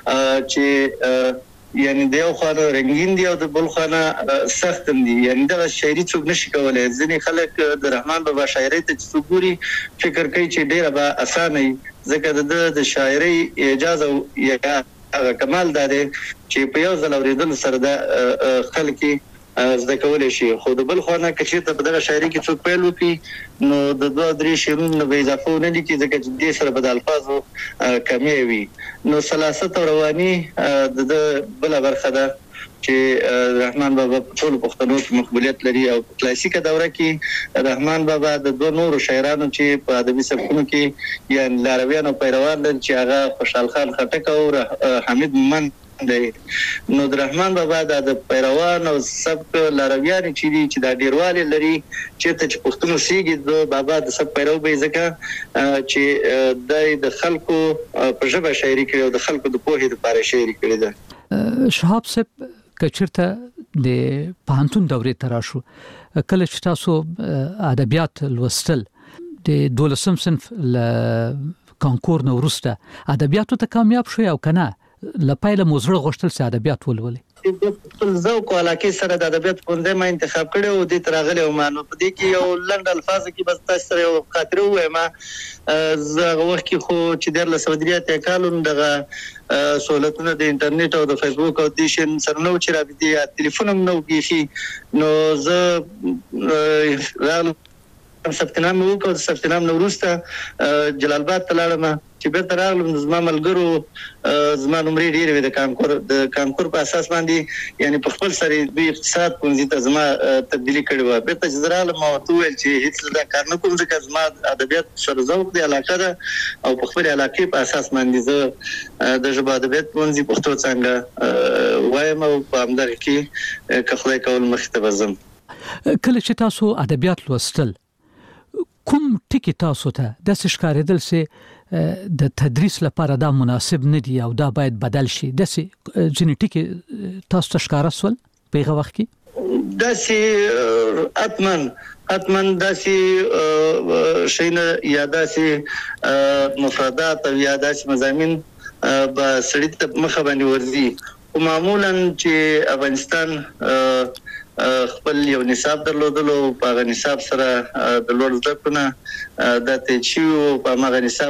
چې یعنی د یو خانه رنگین دی او د بل خانه سخت دی یعنی دا شاعري څوک نشي کولای ځینې خلک د رحمان بابا شاعري ته څوګوري فکر کوي چې ډیره به اسانه ځکه د شاعري اجازه یا کمال ده چې په یو ځل اوریدل سره د خلک زده کولای شي خو د بل خانه کې چې په دغه شاعري کې څوک پیل وکړي نو د 2-3 شعرونو به اضافه نه لیکي ځکه چې د سره بدل الفاظو کمی وي نو سلاست او رواني د بل برخه ده چې رحمان بابا په ټول پښتنو کې مقبولیت لري او کلاسیکه دوره کې رحمان بابا د دوه نورو شاعرانو چې په ادبي سبکونو کې یا لارویانو پیروان دي چې هغه خوشحال خان خټک او حمید مومند دی نو د رحمان بابا د پیروان او سبک لارویان چې د ډیرواله لري چې پښتون سیږي د بابا د سب پیرو به ځکه چې د خلکو په ژبه شاعري کوي او د خلکو د پوهې لپاره شاعري کوي ده شهاب صاحب کچرته د پانتون دورې تراشو کله چې تاسو ادبیات لوستل د 12 صنف ل کانکور نو ورسته ادبیاتو ته کامیاب شو او کنه لپاره موزړه غوښتل سي ادبیات ولولي خپل ذوق او علاقه سره د ادبیات پوندې ما انتخاب کړو او د ترغله او مانو په دې کې یو لنډ الفاظ کې بس تاسو سره یو خاطر وایم زه وخت کې خو چې د لسودریات کالون دغه سہولتونه د انټرنیټ او د فیسبوک او د شین سره نو چې رابطه ټلیفون هم نو کیږي نو زه سپتنام وکړ سپتنام نو ورسته جلال آباد ته لاړم چې به تر هغه زما ملګرو زما نمرې ډېرې د کانکور په اساس باندې یعنی په خپل سره د اقتصاد پونځي ته زما تبدیلی کړې و به ته جزرال ما ویل چې هیڅ دا کار نه کوم ځکه زما ادبیات سره ذوق دی علاقه ده او په خپل علاقه په اساس باندې زه د ژبه ادبیات پونځي پښتو څنګه وایم او په همدغه کې که خدای کول مخ ته وزم کله چې تاسو ادبیات لوستل کوم ټکی تاسو ته د ښکارېدل سي د تدریس لپاره دا مناسب نه دی او دا باید بدل شي د جنټیک تاسو ته ښکارا سول په هغه وخت کې داسي اتمن داسي شینه یا داسي مفردات او یا داسي مضامین به سړی ته مخه باندې ورځي او معمولا چې افغانستان خپل یو نصاب درلودلو په هغه نصاب سره د لوړ زده کړو د تچیو په هغه نصاب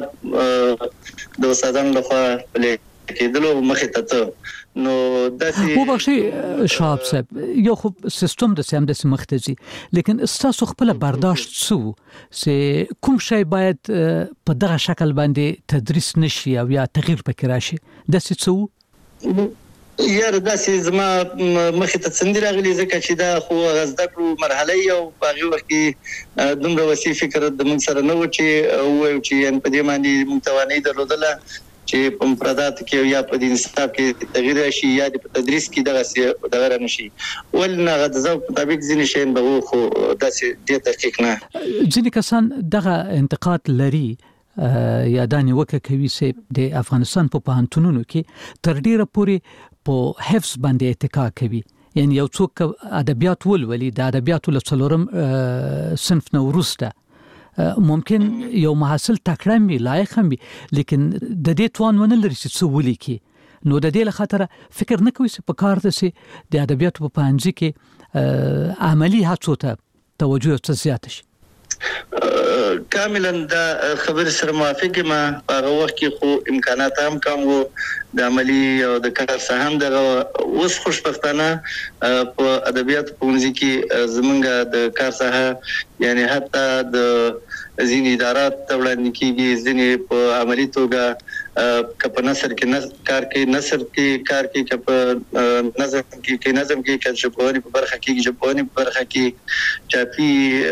د استادانو لخوا لیکېدلو مخې ته نو داسي مو بخشي شهاب صاحب یو خو سیستم د سم د مختزي لیکن تاسو خپل برداشت سو سه کوم شی باید په دغه شکل باندې تدریس نشي او یا تغییر پکې راشي د څه یار داسې زما مخې ته څنګه راغلي ځکه چې دا خو غزده کړو مرحله یو په هغه وخت کې دومره وسیع فکر د موږ سره نه و چې وایو چې په دې باندې موږ توانایي درلودله چې په مفردات کې یا په دې نصاب کې تغییر شي یا په تدریس کې دغه نشي ولنه د ذوق مطابق ځینې شین به خو داسې ډېر دقیق نه ځینې کسان دغه انتقاد لري یا دانی وکه کوي چې د افغانستان په پوهنتونونو کې تر ډیره پورې په حفظ باندې اتکا کوي یعنی یو څوک ادبیات ولولي د ادبیاتو له څلورم صنف نو ورسته ممکن یو محصل تکړه وي لایق هم وي لیکن د دې توان ونه لري چې څه ولیکي نو د دې له خاطر فکر نه کوي چې په کار ده چې د ادبیاتو په پنځه کې عملی هڅو ته توجه زیات شي کاملا دا خبر سره موافق ما هغه وخت کې خو امکانات هم کم وو د عملی او د کار څخه هم دغه اوس خوشبختانه په ادبیات پونځي کې زمونږ د کار څخه یعنی حتی د ځینې ادارات وړاندې کیږي ځینې په عملی توګه کپ نثر کې کار کې نثر کې کار کې کپ نظم کې کله ژبونی په برخه کې ژبونی په برخه کې چاپی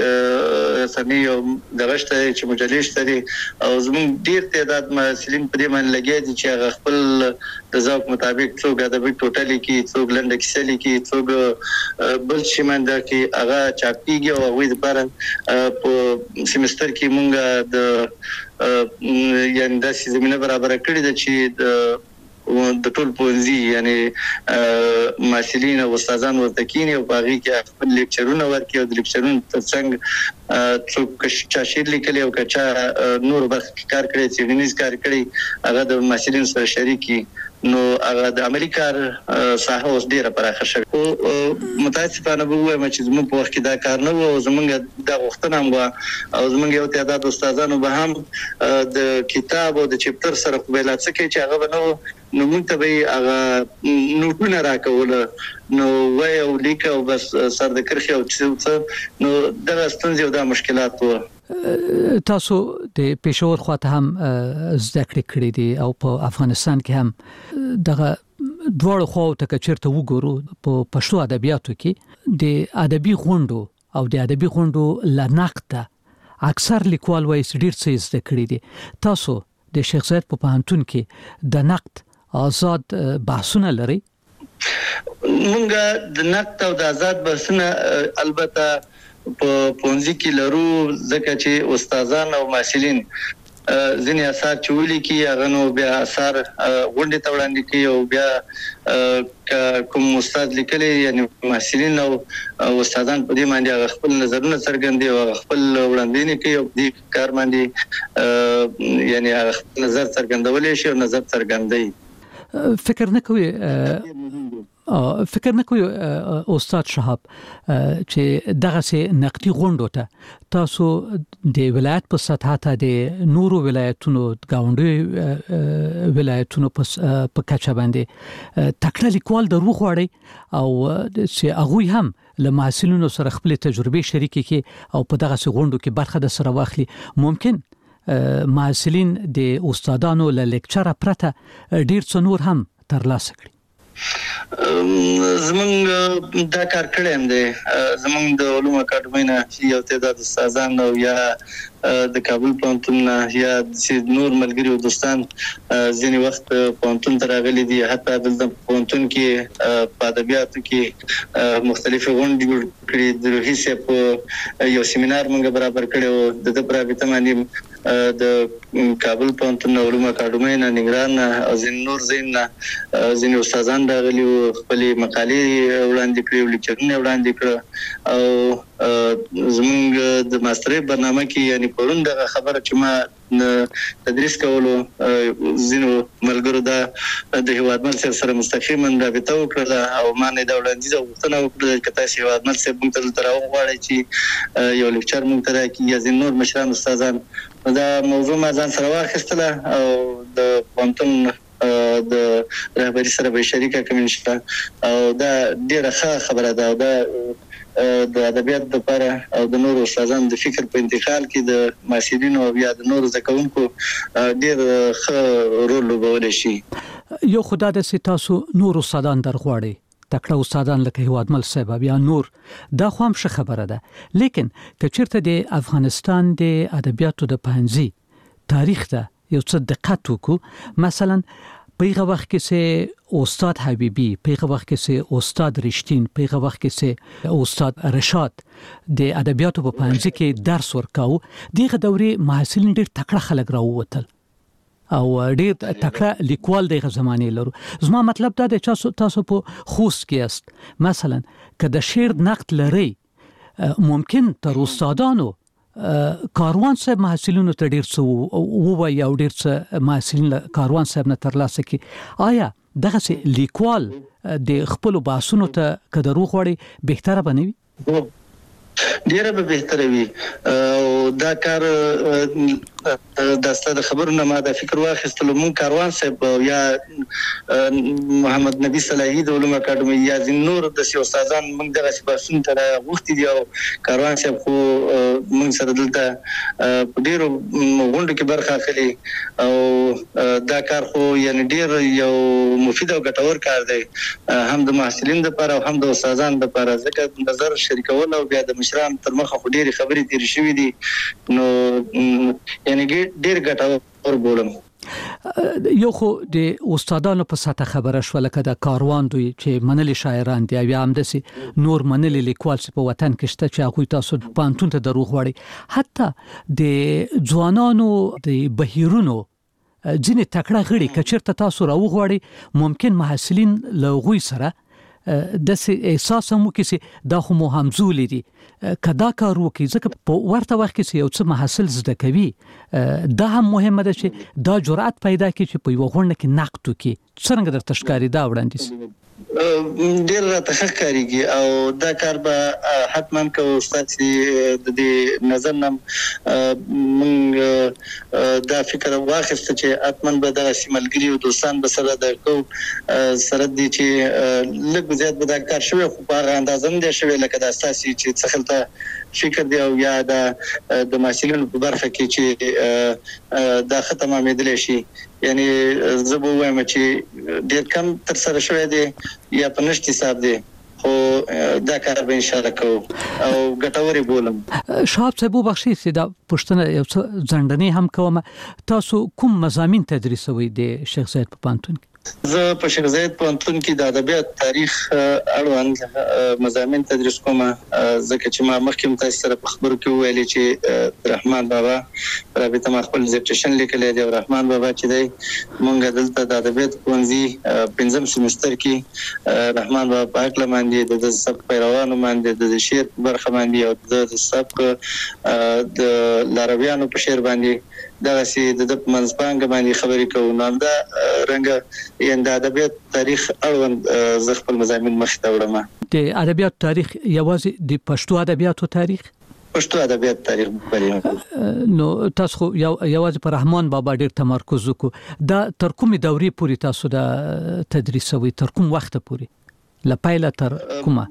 سمي او دغشته چې مجلې شته او زموږ ډیر تعداد مسلمان په دې باندې لګي چې هغه خپل د ذوق مطابق څوک ادبي ټوټالي کې څوک لنډه کیسه لیکي څوک بل شي منده کې هغه چاپیږي او وې لپاره په سیمستر کې مونږه د یعنی د زمينه برابر کړی د چې د ټول پونځي یعنی مسلمان او استادان ورته کینی او باغی کې خپل لیکچرونه ورکړي او د لیکچرونو ترڅنګ څوک چې شیر لیکلی او کچا نور برخه کار کړی چې ډینیز کار کړی هغه د مسلمان سره شریکي نو هغه د عملی کار ساحه اوس ډیره پراخه شوه او متاسفانه به وایم چې زموږ په وخت کې دا کار نه و او زموږ د غوښتنه هم او زموږ یو تعداد استادانو به هم د کتاب او د چپټر سره قبیلات څه کې چې هغه نو موږ ته به هغه نوټونه راکول نو وای او لیک او بس سر د کرخي او څه نو دا ستونزې او دا مشکلات وو تاسو د پېښور خواته هم زده کړې دي او په افغانستان کې هم دغه دواړو خواو ته چیرته وګورو په پښتو ادبیاتو کې د ادبي غونډو او د ادبي غونډو لنقطه اکثر لیکوال وایي چې ډیر څه زده کړې دي تاسو د شیخ زاید په پوهنتون کې د نقد آزاد بحثونه لري مونږ د نقد او د آزاد بحثونه البته په پونځي کې لرو ځکه چې استادان او مسلمان ځینې اثار چولې کې هغه نو بیا اثار غونډې ته وړاندې کوي او بیا کوم استاد لیکلي یعنی مسلمان او استادان په دې باندې خپل نظرونه څرګندوي او خپل وړاندې کوي او دې کار باندې یعنی نظر څرګندول شي او نظر څرګندوي فکر نه کوي استاد شهاب چې دغه سي نقدي غونډو ته تاسو د ولایت په سطح ته د نورو ولایتونو غونډي ولایتونو په کچه باندې تکړه لیکوال دروغ وړي او چې هغه هم له محصلینو سره خپل تجربه شریکي کې او په دغه سي غونډو کې برخه د سره واخلي ممکن محصلین د استادانو له لیکچر پرته ډیر څه نور هم ترلاسه کړي زمونږ دا کار کړی هم دی زمونږ د علومو اکاډمۍ نه یو تعداد استادان او یا د کابل پوهنتون نه یا نور ملګري او دوستان ځینې وخت پوهنتون ته راغلي دي حتی دلته پوهنتون کې په ادبیاتو کې مختلفې غونډې جوړ کړي د روحي صاحب یو سیمینار موږ برابر کړی و د پرابطه باندې د کابل پوهنتون علومو اکاډمۍ نه نګران او ځینې نور ځینې استادان راغلي وو خپلې مقالې وړاندې کړې او لیکچرونه وړاندې کړه او زمونږ د ماسترۍ برنامه کې یعنی پرون دغه خبره چې ما تدریس کولو زینو ملګرو دا د هوادمل سره مستقیما رابطه وکړه او ما نه دا وړاندیز غوښتنه وکړه چې تاسو هوادمل سره موږ ته راو غواړي چې یو لیکچر موږ ته راکړي یا زین نور مشران استادان دا موضوع ما ځان سره واخیستله او د پوهنتون د رهبری سره به شریکه کوم نشته او دا ډیره ښه خبره ده او دا د ادبیات لپاره او د نورو استادانو د فکر په انتقال کې د محصلینو او یا د نورو زکونکو ډیر ښه رول لوبولی شي یو خدای د تاسو نور استادان درغواړي تکړه استادان لکه هوادمل صاحب یا نور دا خو هم ښه خبره ده لیکن که چیرته د افغانستان د ادبیاتو د پوهنځي تاریخ ته یو څه دقت وکړو مثلا په هغه وخت کې سه استاد حبیبی په هغه وخت کې سه استاد رښتین په هغه وخت کې سه استاد رشاد د ادبیاتو په پوهنځي کې درس ورکاو دغه دورې محصلین ډېر تکړه خلک راووتل او ډېر تکړه لیکوال دغه زمانه لرو زما مطلب دا دی چې تاسو په خوست کې است مثلا که د شعر نقد لري ممکن تر استادانو کاروان صاحب محصلینو ته ډیر څه ووایي او ډیر څه محصلین کاروان صاحب نه ترلاسه کړي آیا دغه لیکوال د خپل باسونو ته کدرو غوړي بهتره بنوي ډیره به بهتره وي او دا کار د ستاسو خبرونه ما د فکر واخیستلو مون کاروان صاحب یا محمد نبی صلاحی د علوم اکاډمي یا نور د استادان موږ دغه سباسون ته وختي دی او کاروان صاحب خو موږ سره دلته ډیرو غونډو کې برخه اخلي او دا کار خو یعنی ډیر یو مفید او ګټور کار دی هم د محصلین لپاره او هم د استادانو لپاره ځکه نظر شریکول او بیا د مشران تر مخه خو ډیره خبرې تیر شوې دي نو یعنی ډیر ګټور بولم یو خو د استادانو په ساته خبره شو لکه د کاروان دوی چې منلي شاعران دي یا هم دسي نور منلي لیکوال په وطن کې شته چې هغه تاسو پانتون ته دروغ وړي حتی د ځوانانو د بهیرونو ځینې تکړه غړي کچرته تاسو راوغواړي ممکن محصلین لغوي سره د احساس مو کې دا خو مو همزولې دي کدا کار وکي ځکه په ورته وخت کې یو څه محصل زده کوي دا هم مهمه ده چې دا جرأت پیدا کړي چې په یو غونډه کې نقد وکړي څنګه درته ښکاري دا وړاندیز ډیر راته ښکاریږي او دا کار به حتما کو استاد د دې نظر نم موږ دا فکر واخیست چې حتما به د سیملګری او دوستان به سره د کو سره دي چې لږ زیات به دا کار شوی خو په اندازم دي شوی لکه د اساسي چې څخلته فکر دی او یا د محصلینو په برخه کې چې دا ختمه مېدل شي یعنی زه به وایم چې ډیر کم تر سره شوی دی یا په نشټ حساب دی خو دا کار به ان شاء الله کوو او ګټوري بولم شاب صاحب بخشي چې دا پښتنه یو څه ځندنی هم کوم تاسو کوم مضامین تدریسوي د شیخ زاید په پانتون کې زه په شیخ زاید پانتون کې د ادبیات تاریخ اړوند مضامین تدریس کوم ځکه چې ما مخکې تاسو سره په خبرو کې ویلي چې رحمان بابا رابطه ما خپل ډیزرټیشن لیکلی دی او رحمان بابا چې دی مونږ دلته د ادبیات ښوونځي پنځم سیمستر کې رحمان بابا په اړه باندې د سبق پیروانو باندې د شعر برخه باندې او د سبق د لارویانو په شعر باندې دا سي د منځپانګ باندې خبرې کوو نو دا رنګ یند ادبیات تاریخ اړوند ز خپل مضامین مخ ته وړم د ادبیات تاریخ یوازې د پښتو ادبیاتو تاریخ پښتو ادبیات تاریخ نو تاسو یوازې پر رحمان بابا ډیر تمرکز وکړو دا تر کومې دورې پورې تاسو د تدریسوي تر کوم وخت پورې لپایله تر کومه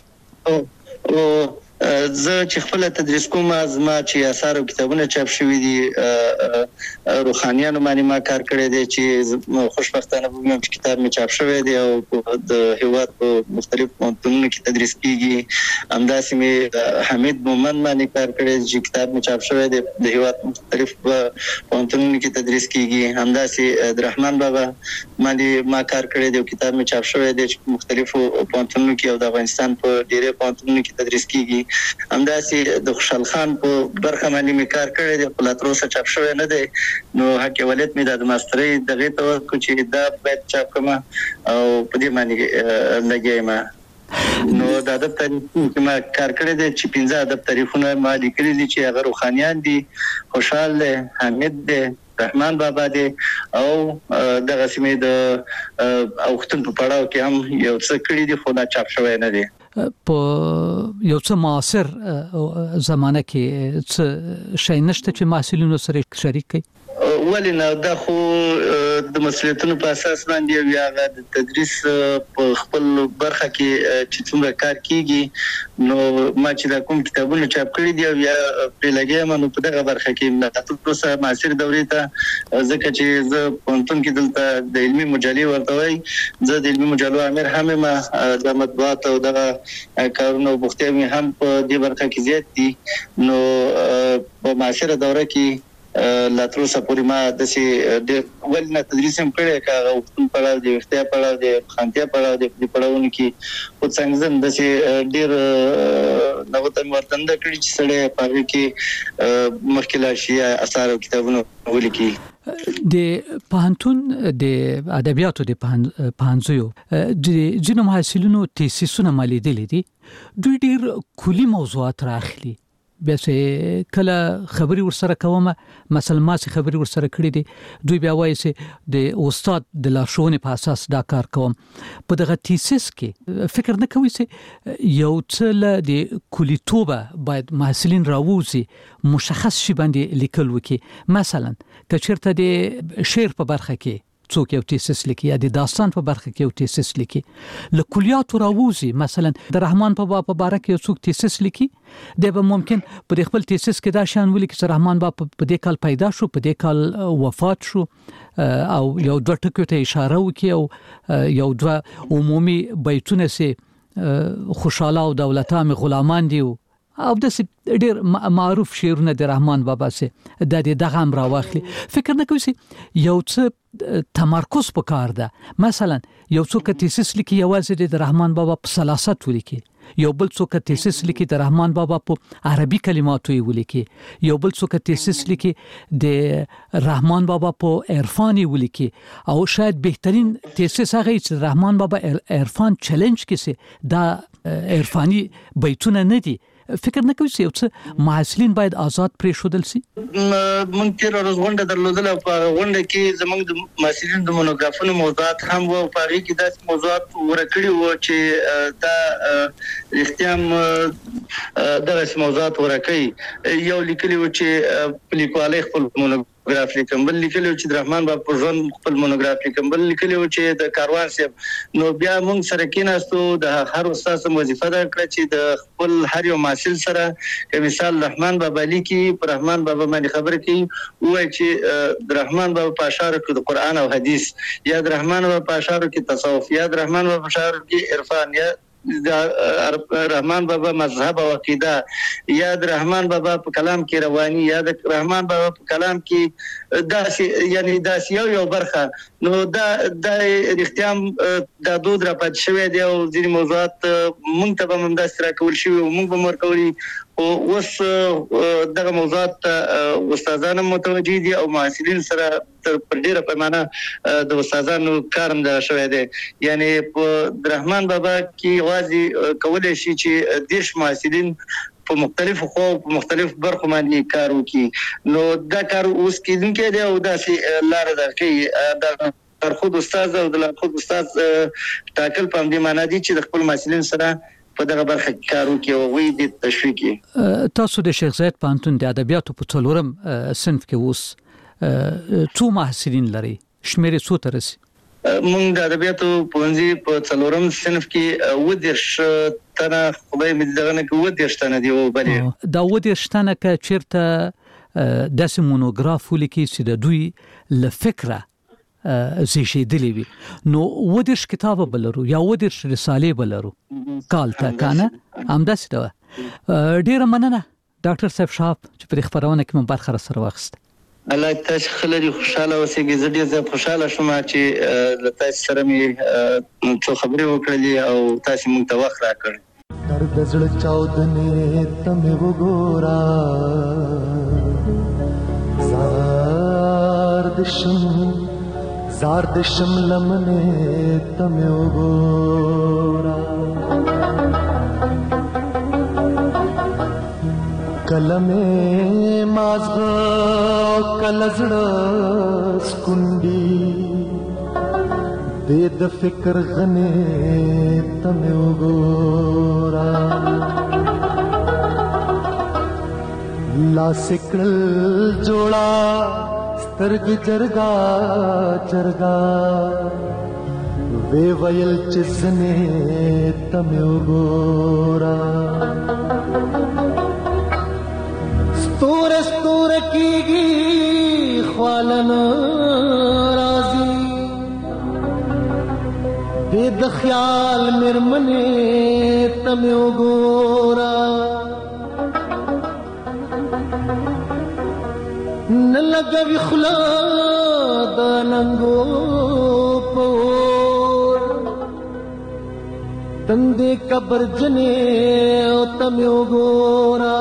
زه چې خپل تدریس کوم زما چې آثار او کتابونه چاپ شوي دي روحانيانو باندې ما کار کړی دی چې خوشبختانه وګورم چې کتاب می چاپ شوی دی او د هیواد په مختلف پوهنتونونو کې تدریس کیږي همداسې می حمید مومن باندې کار کړی دی چې کتاب می چاپ شوی دی د هیواد مختلف پوهنتونونو کې تدریس کیږي همداسې د رحمان بابا باندې ما کار کړی دی او کتاب می چاپ شوی دی چې مختلفو پوهنتونونو کې او د افغانستان په ډیره پوهنتونونو کې تدریس کیږي همداسې د خوشحال خان په برخه باندې می کار کړی دی په لاتروسه چاپ شوی نه دی نو حق ولایت می د ماسترۍ دغه توقع چې دا باید چاپ کما او په دې باندې لګیما نو د ادب تاریخ کې ما کار کړی دی چې 15 ادب تاریخونه ما لیکلي دي چې هغه روحانيان دي خوشحال دی حمید دی رحمان بابا دی او دغه سیمه د اوختن په پړاو کې هم یو څه کړی دی خو دا چاپ شوی نه دی په یو څه معاصر زمانه کې څه شي نشته چې محصلینو سره شریک کړي ولنه دا خو د مسؤلیتونو په اساس باندې یا د تدریس په خپل برخه کې چې څومره کار کیږي نو ما چې دا کوم کتابونه چاپ کړی دي یا په لګیا منو په دغه برخه کې نه تاسو سره معاصر دورې ته ځکه چې زه پونتون کې دلته د علمي مجلې ورته وای زه د علمي مجلو امیر هم ما د مطبوعات او د کارونو بوختي هم په دې برخه کې زیات دي نو په معاصر دوره کې لاتروسه پوری ما د سي ډېر ولنه تدریس هم کړی کاغه وختون پړاو دی وختیا پړاو دی خانتیا پړاو دی په پړاوونه کې خو څنګه زم د سي ډېر نوته مرتند کړی چې سړی په کې مخکله شي اثار او کتابونه ولیکي د پوهنتون د ادبیاتو د پوهنځیو د جنو محصلینو تیسیسونه مالیدل دي دوی ډېر کلی موضوعات راخلي بیا چې کله خبري ورسره کومه مثلا ما چې خبري ورسره کړې دي دوی بیا وایي چې د استاد د لارښوونې په اساس دا کار کوم په دغه تیسیس کې فکر نه کوي چې یو څه د کلیتوبه باید محصلین راووزي مشخص شي باندې لیکل وکي مثلا کچرته د شعر په برخه کې څوک یو تیسیس لیکي یا د داستان په برخه کې یو تیسیس لیکي له کلیات راووزي مثلا د رحمان بابا په باره کې یو څوک تیسیس لیکي د به ممکن په خپل تیسیس کې دا شان ولیکي چې رحمان بابا په دې کال پیدا شو په دې کال وفات شو او یو دوه ټکو ته اشاره وکي او یو دوه عمومي بیتونه سي خوشاله او دولتام غلامان دی او د ډیر معروف شعرونه د رحمان بابا سي د دغه هم راوخلي فکر نه کوي یو څه تمرکز پکار ده مثلا یو څوک تیسیس لیکي یوازې د رحمان بابا په سلاست ولیکي یو بل څوک تیسیس لیکي د رحمان بابا په عربي کلماتو ولیکي یو بل څوک تیسیس لیکي د رحمان بابا په عرفاني ولیکي او شاید بهترین تیسیس هغه چې رحمان بابا عرفان چیلنج کې دا عرفاني بیتونه نه دي فکر نه کوي چې محصلین باید آزاد پرې شودل سي مونږ تیر ورځ غونډه درلودله په غونډه کې زموږ د محصلین د مونوګرافونو موضوعات هم وو په هغه کې داسې موضوعات ورکړي وو چې دا اختیام دغه موضوعات ورکړي یو لیکلي و چې لیکوالۍ خپل مونوګراف لیکم بل لیکلي و چې د رحمان بابا په ژوند خپل مونوګراف لیکم بل لیکلي و چې د کاروان صاحب نو بیا مونږ سره کېناستو د هر استاد وظیفه ده کړه چې د خپل هر یو محصل سره مثال رحمان بابا لیکي پر رحمان بابا باندې خبرې کوي وایي چې د رحمان بابا په اشعارو کې د قران او حدیث یا د رحمان بابا په اشعارو کې تصوف یا د رحمان بابا په اشعارو کې عرفان یا د رحمان بابا مذهب او عقیده یا د رحمان بابا په کلام کې رواني یا د رحمان بابا په کلام کې داسې یعنی داسې یو برخه نو دا اختیام د دود را پات شوی دی او ځینې موضوعات مونږ ته به هم داسې راکول شوي مونږ به ورکولي او اوس دغه موضوعات استادان متوجه دي او محصلین سره پر ډیره پیمانه د استادانو کارم دا شوی دی یعنی په رحمان بابا کې واځي کولای شي چې دیش محصلین په مختلفو خو په مختلف برخو باندې کار وکړي نو دا کار اوس کېدونکی دی او داسې لار درکې د خود استاد او د خود استاد ټاکل په دې معنی دي چې د خپل محصلین سره په دغه برخه کې کار وکړي او وی د تشویق تاسو د شیخ زاید پانتون د ادبیاتو په څلورم صنف کې اوس څو محصلین لري شمیرې څو ته رسي مونږ د ادبیاتو پوهنځي په څلورم صنف کې ودرش تنه خدای مې دغه نه کې ودرش تنه دی او بلې دا ودرش تنه کې چیرته داسې مونوګراف ولیکي چې د دوی له فکره زیشیدلی وي نو ودرش کتاب بلرو یا ودرش رساله بلرو کال ته کنه همداسې دا ډیره مننه ډاکټر صاحب شاپ چې په خبرونه کې مون برخه سره واخست الله تاسو خلری خوشاله اوسئ زړه زه خوشاله شوم چې تاسو سره مې څو خبرې وکړلې او تاسو مونږ ته وخت راکړ درد زړه چاودنې تمه وګورا زار دشم لمنه تمه وګورا کلمه مازغه کلزړه سکونډي د فکر غنه تمه وګورا لا سکل جوړا سترګ جرګا چرګا وی ویل چزنه تمه وګورا ستور کیږي خوالن رازي د خیال مرمنه تمه وګورا نلګوي خلا د ننګو پور تندې قبر جنې او تمه وګورا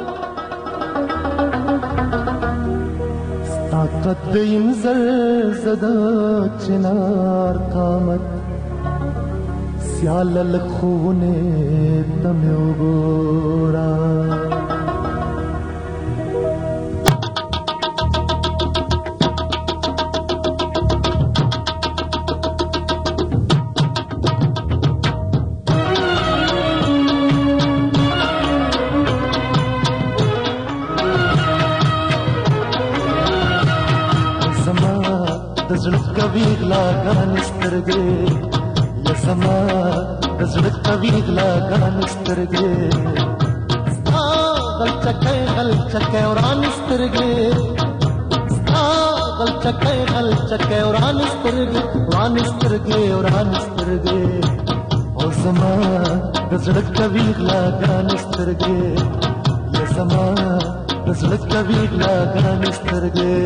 طاقت دیم زلزده چنار قامت سیال لخونه تمه وګورا زړه کوي غلاګان سترګې یا زما د زړه کوي غلاګان سترګې ستا غلچکې وران سترګې ستا غلچکې وران سترګې او زما د زړه کوي غلاګان سترګې یا زما د زړه کوي غلاګان سترګې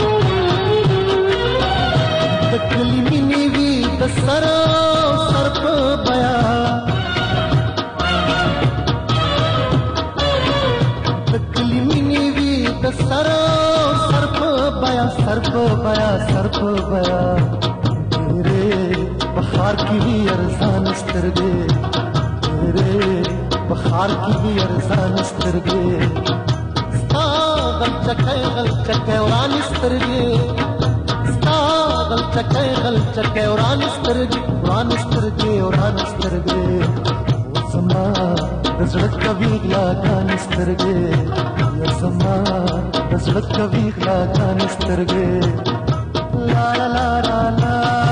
سر बया सर पे बया तेरे बखार की भी अरसान स्तरगे तेरे बखार की भी अरसान स्तरगे गल चके उड़ान स्तरगे गल चके उड़ान स्तरगे उड़ान स्तरगे समा रजड़क कभी गान स्तरगे समा रजड़क कभी गान स्तरगे ला ला ला ला